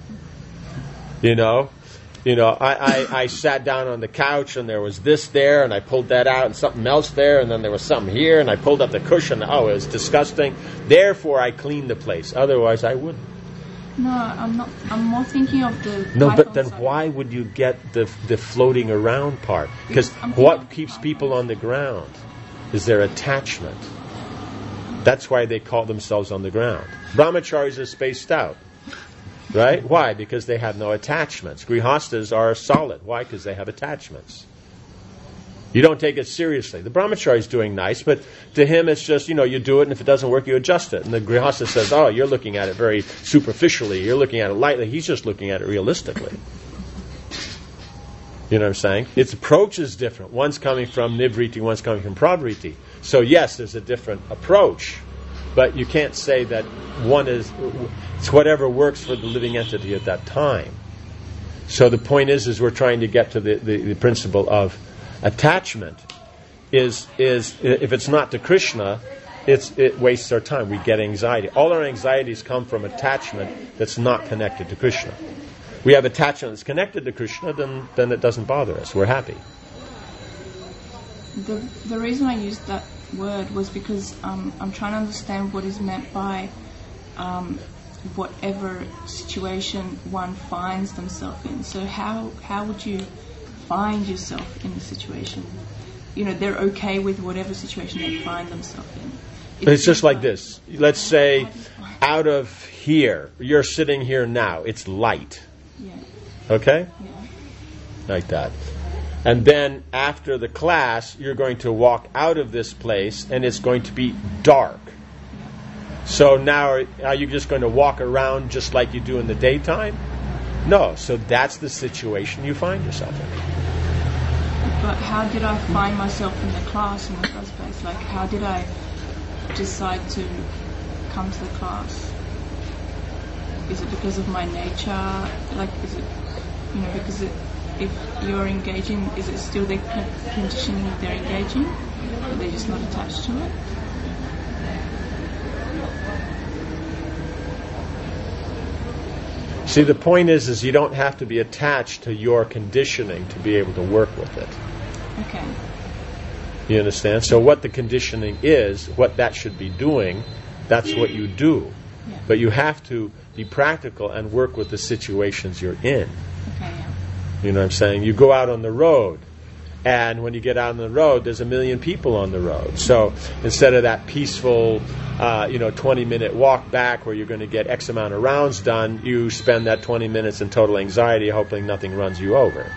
You know? You know, I, I, I sat down on the couch and there was this there and I pulled that out and something else there and then there was something here and I pulled up the cushion. Oh, it was disgusting. Therefore, I cleaned the place. Otherwise, I wouldn't. No, I'm not. I'm more thinking of the... No, but then side. Why would you get the the floating around part? Because what keeps people on the ground is their attachment. That's why they call themselves on the ground. Brahmacharis are spaced out. Right? Why? Because they have no attachments. Grihastas are solid. Why? Because they have attachments. You don't take it seriously. The brahmachari is doing nice, but to him it's just, you know, you do it, and if it doesn't work, you adjust it. And the grihasta says, oh, you're looking at it very superficially. You're looking at it lightly. He's just looking at it realistically. You know what I'm saying? Its approach is different. One's coming from nivriti, one's coming from pravriti. So yes, there's a different approach. But you can't say that one is, it's whatever works for the living entity at that time. So the point is, is we're trying to get to the, the, the principle of attachment. Is is if it's not to Krishna, it's it wastes our time. We get anxiety. All our anxieties come from attachment that's not connected to Krishna. We have attachment that's connected to Krishna, then then it doesn't bother us. We're happy. The the reason I used that word was because um, I'm trying to understand what is meant by um, whatever situation one finds themselves in. So how how would you find yourself in a situation? You know, they're okay with whatever situation they find themselves in. It's, it's just like this. Let's say out of here, you're sitting here now, it's light. Yeah. Okay? Yeah. Like that. And then after the class, you're going to walk out of this place and it's going to be dark. So now, are you just going to walk around just like you do in the daytime? No. So that's the situation you find yourself in. But how did I find myself in the class in the first place? Like, how did I decide to come to the class? Is it because of my nature? Like, is it, you know, because it, if you're engaging, is it still the conditioning that they're engaging? Or they're just not attached to it? See, the point is, is you don't have to be attached to your conditioning to be able to work with it. Okay. You understand? So what the conditioning is, what that should be doing, that's what you do. Yeah. But you have to be practical and work with the situations you're in. Okay, yeah. You know what I'm saying? You go out on the road And when you get out on the road, there's a million people on the road. So instead of that peaceful, uh, you know, twenty-minute walk back where you're going to get X amount of rounds done, you spend that twenty minutes in total anxiety, hoping nothing runs you over.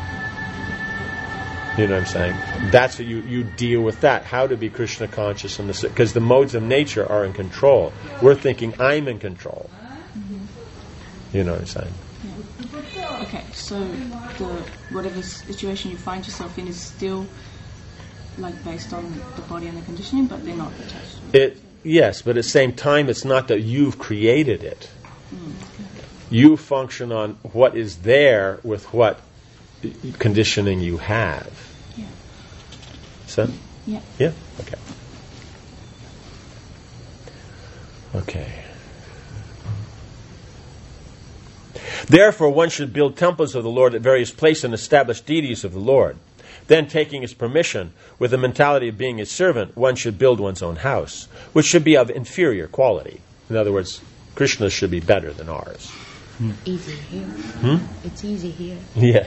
You know what I'm saying? That's what you, you deal with that. How to be Krishna conscious in this, because the modes of nature are in control. We're thinking I'm in control. Mm-hmm. You know what I'm saying? Yeah. Okay, so the whatever situation you find yourself in is still like based on the body and the conditioning, but they're not attached to it. It yes, but at the same time, it's not that you've created it. Mm. You function on what is there with what conditioning you have. Yeah. So? Yeah. Yeah? Okay. Okay. Therefore, one should build temples of the Lord at various places and establish deities of the Lord. Then, taking his permission, with the mentality of being his servant, one should build one's own house, which should be of inferior quality. In other words, Krishna's should be better than ours. Easy here. Hmm? It's easy here. Yeah.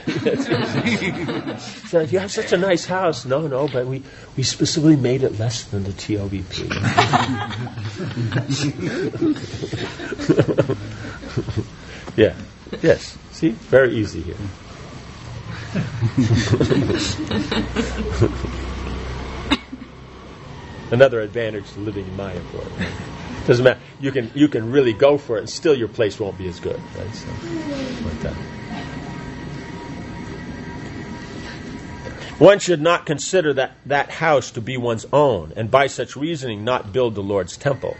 So you have such a nice house. No, no, but we, we specifically made it less than the T O V P. Yeah. Yes. See? Very easy here. Another advantage to living in Mayapur. Doesn't matter. You can you can really go for it, and still your place won't be as good. Right? So, like that. One should not consider that, that house to be one's own, and by such reasoning not build the Lord's temple.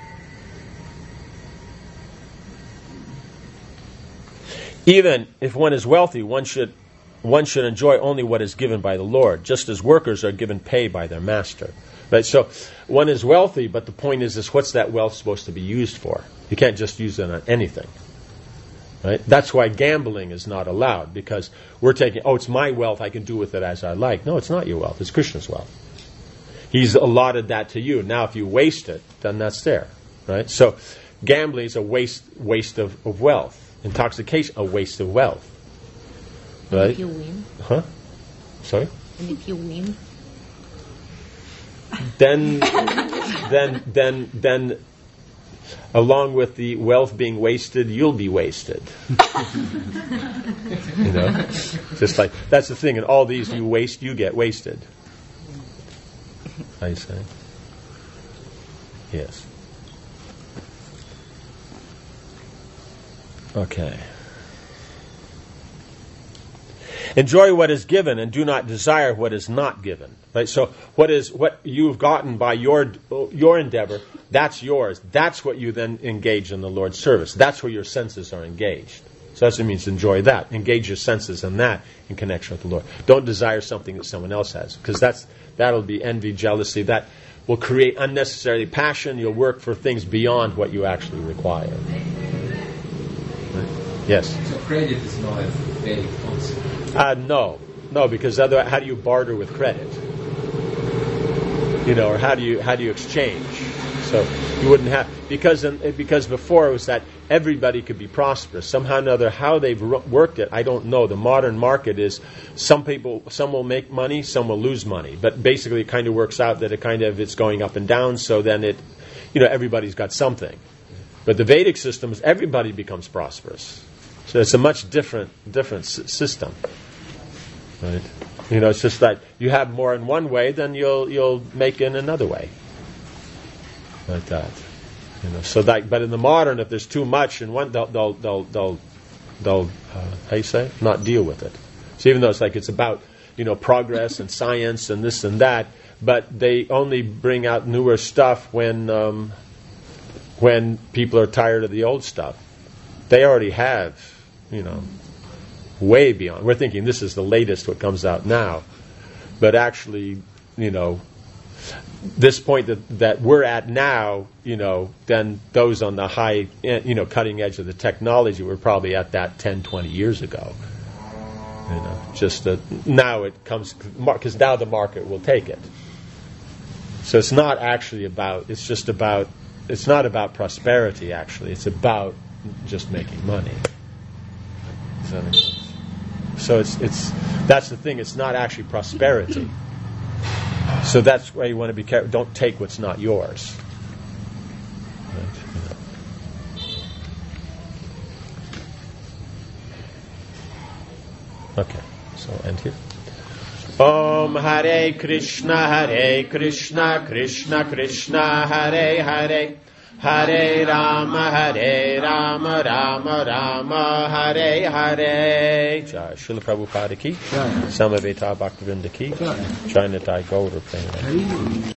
Even if one is wealthy, one should one should enjoy only what is given by the Lord, just as workers are given pay by their master. Right? So one is wealthy, but the point is, is what's that wealth supposed to be used for? You can't just use it on anything. Right? That's why gambling is not allowed, because we're taking, oh, it's my wealth, I can do with it as I like. No, it's not your wealth, it's Krishna's wealth. He's allotted that to you. Now if you waste it, then that's there. Right? So gambling is a waste waste of, of wealth. Intoxication, a waste of wealth. Right? And if you win? Huh? Sorry? And if you win? Then, then, then, then, along with the wealth being wasted, you'll be wasted. You know, just like that's the thing. In all these, you waste, you get wasted. I say, yes. Okay. Enjoy what is given and do not desire what is not given. Right? So what is what you've gotten by your your endeavor, that's yours. That's what you then engage in the Lord's service. That's where your senses are engaged. So that's what it means to enjoy that. Engage your senses in that in connection with the Lord. Don't desire something that someone else has, because that's that'll be envy, jealousy. That will create unnecessary passion. You'll work for things beyond what you actually require. Yes? So credit is not a Vedic concept. Uh, no. No, because otherwise, how do you barter with credit? You know, or how do you how do you exchange? So you wouldn't have, because in, because before it was that everybody could be prosperous. Somehow or another, how they've worked it, I don't know. The modern market is some people, some will make money, some will lose money. But basically it kind of works out that it kind of, it's going up and down, so then it, you know, everybody's got something. But the Vedic system is everybody becomes prosperous. So it's a much different different s- system. Right? You know, it's just that you have more in one way, then you'll you'll make in another way. Like that. You know, so that, but in the modern, if there's too much in one, they'll they'll they'll they'll, they'll uh, how you say, not deal with it. So even though it's like it's about, you know, progress and science and this and that, but they only bring out newer stuff when um, when people are tired of the old stuff. They already have, you know, way beyond. We're thinking this is the latest, what comes out now, but actually, you know, this point that, that we're at now, you know, then those on the high, you know, cutting edge of the technology were probably at that ten, twenty years ago. You know, just uh, now it comes, because now the market will take it. So it's not actually about, it's just about, it's not about prosperity actually, it's about just making money. Does that make sense? So it's it's that's the thing. It's not actually prosperity. So that's why you want to be careful. Don't take what's not yours. Okay, so I'll end here. Om Hare Krishna, Hare Krishna, Krishna Krishna, Hare Hare, Hare Rama, Hare Rama, Rama Rama, Hare Hare. Jai Srila Prabhupada ki, Samaveta Bhaktivinoda ki, Jai Nitai Gaura Prema.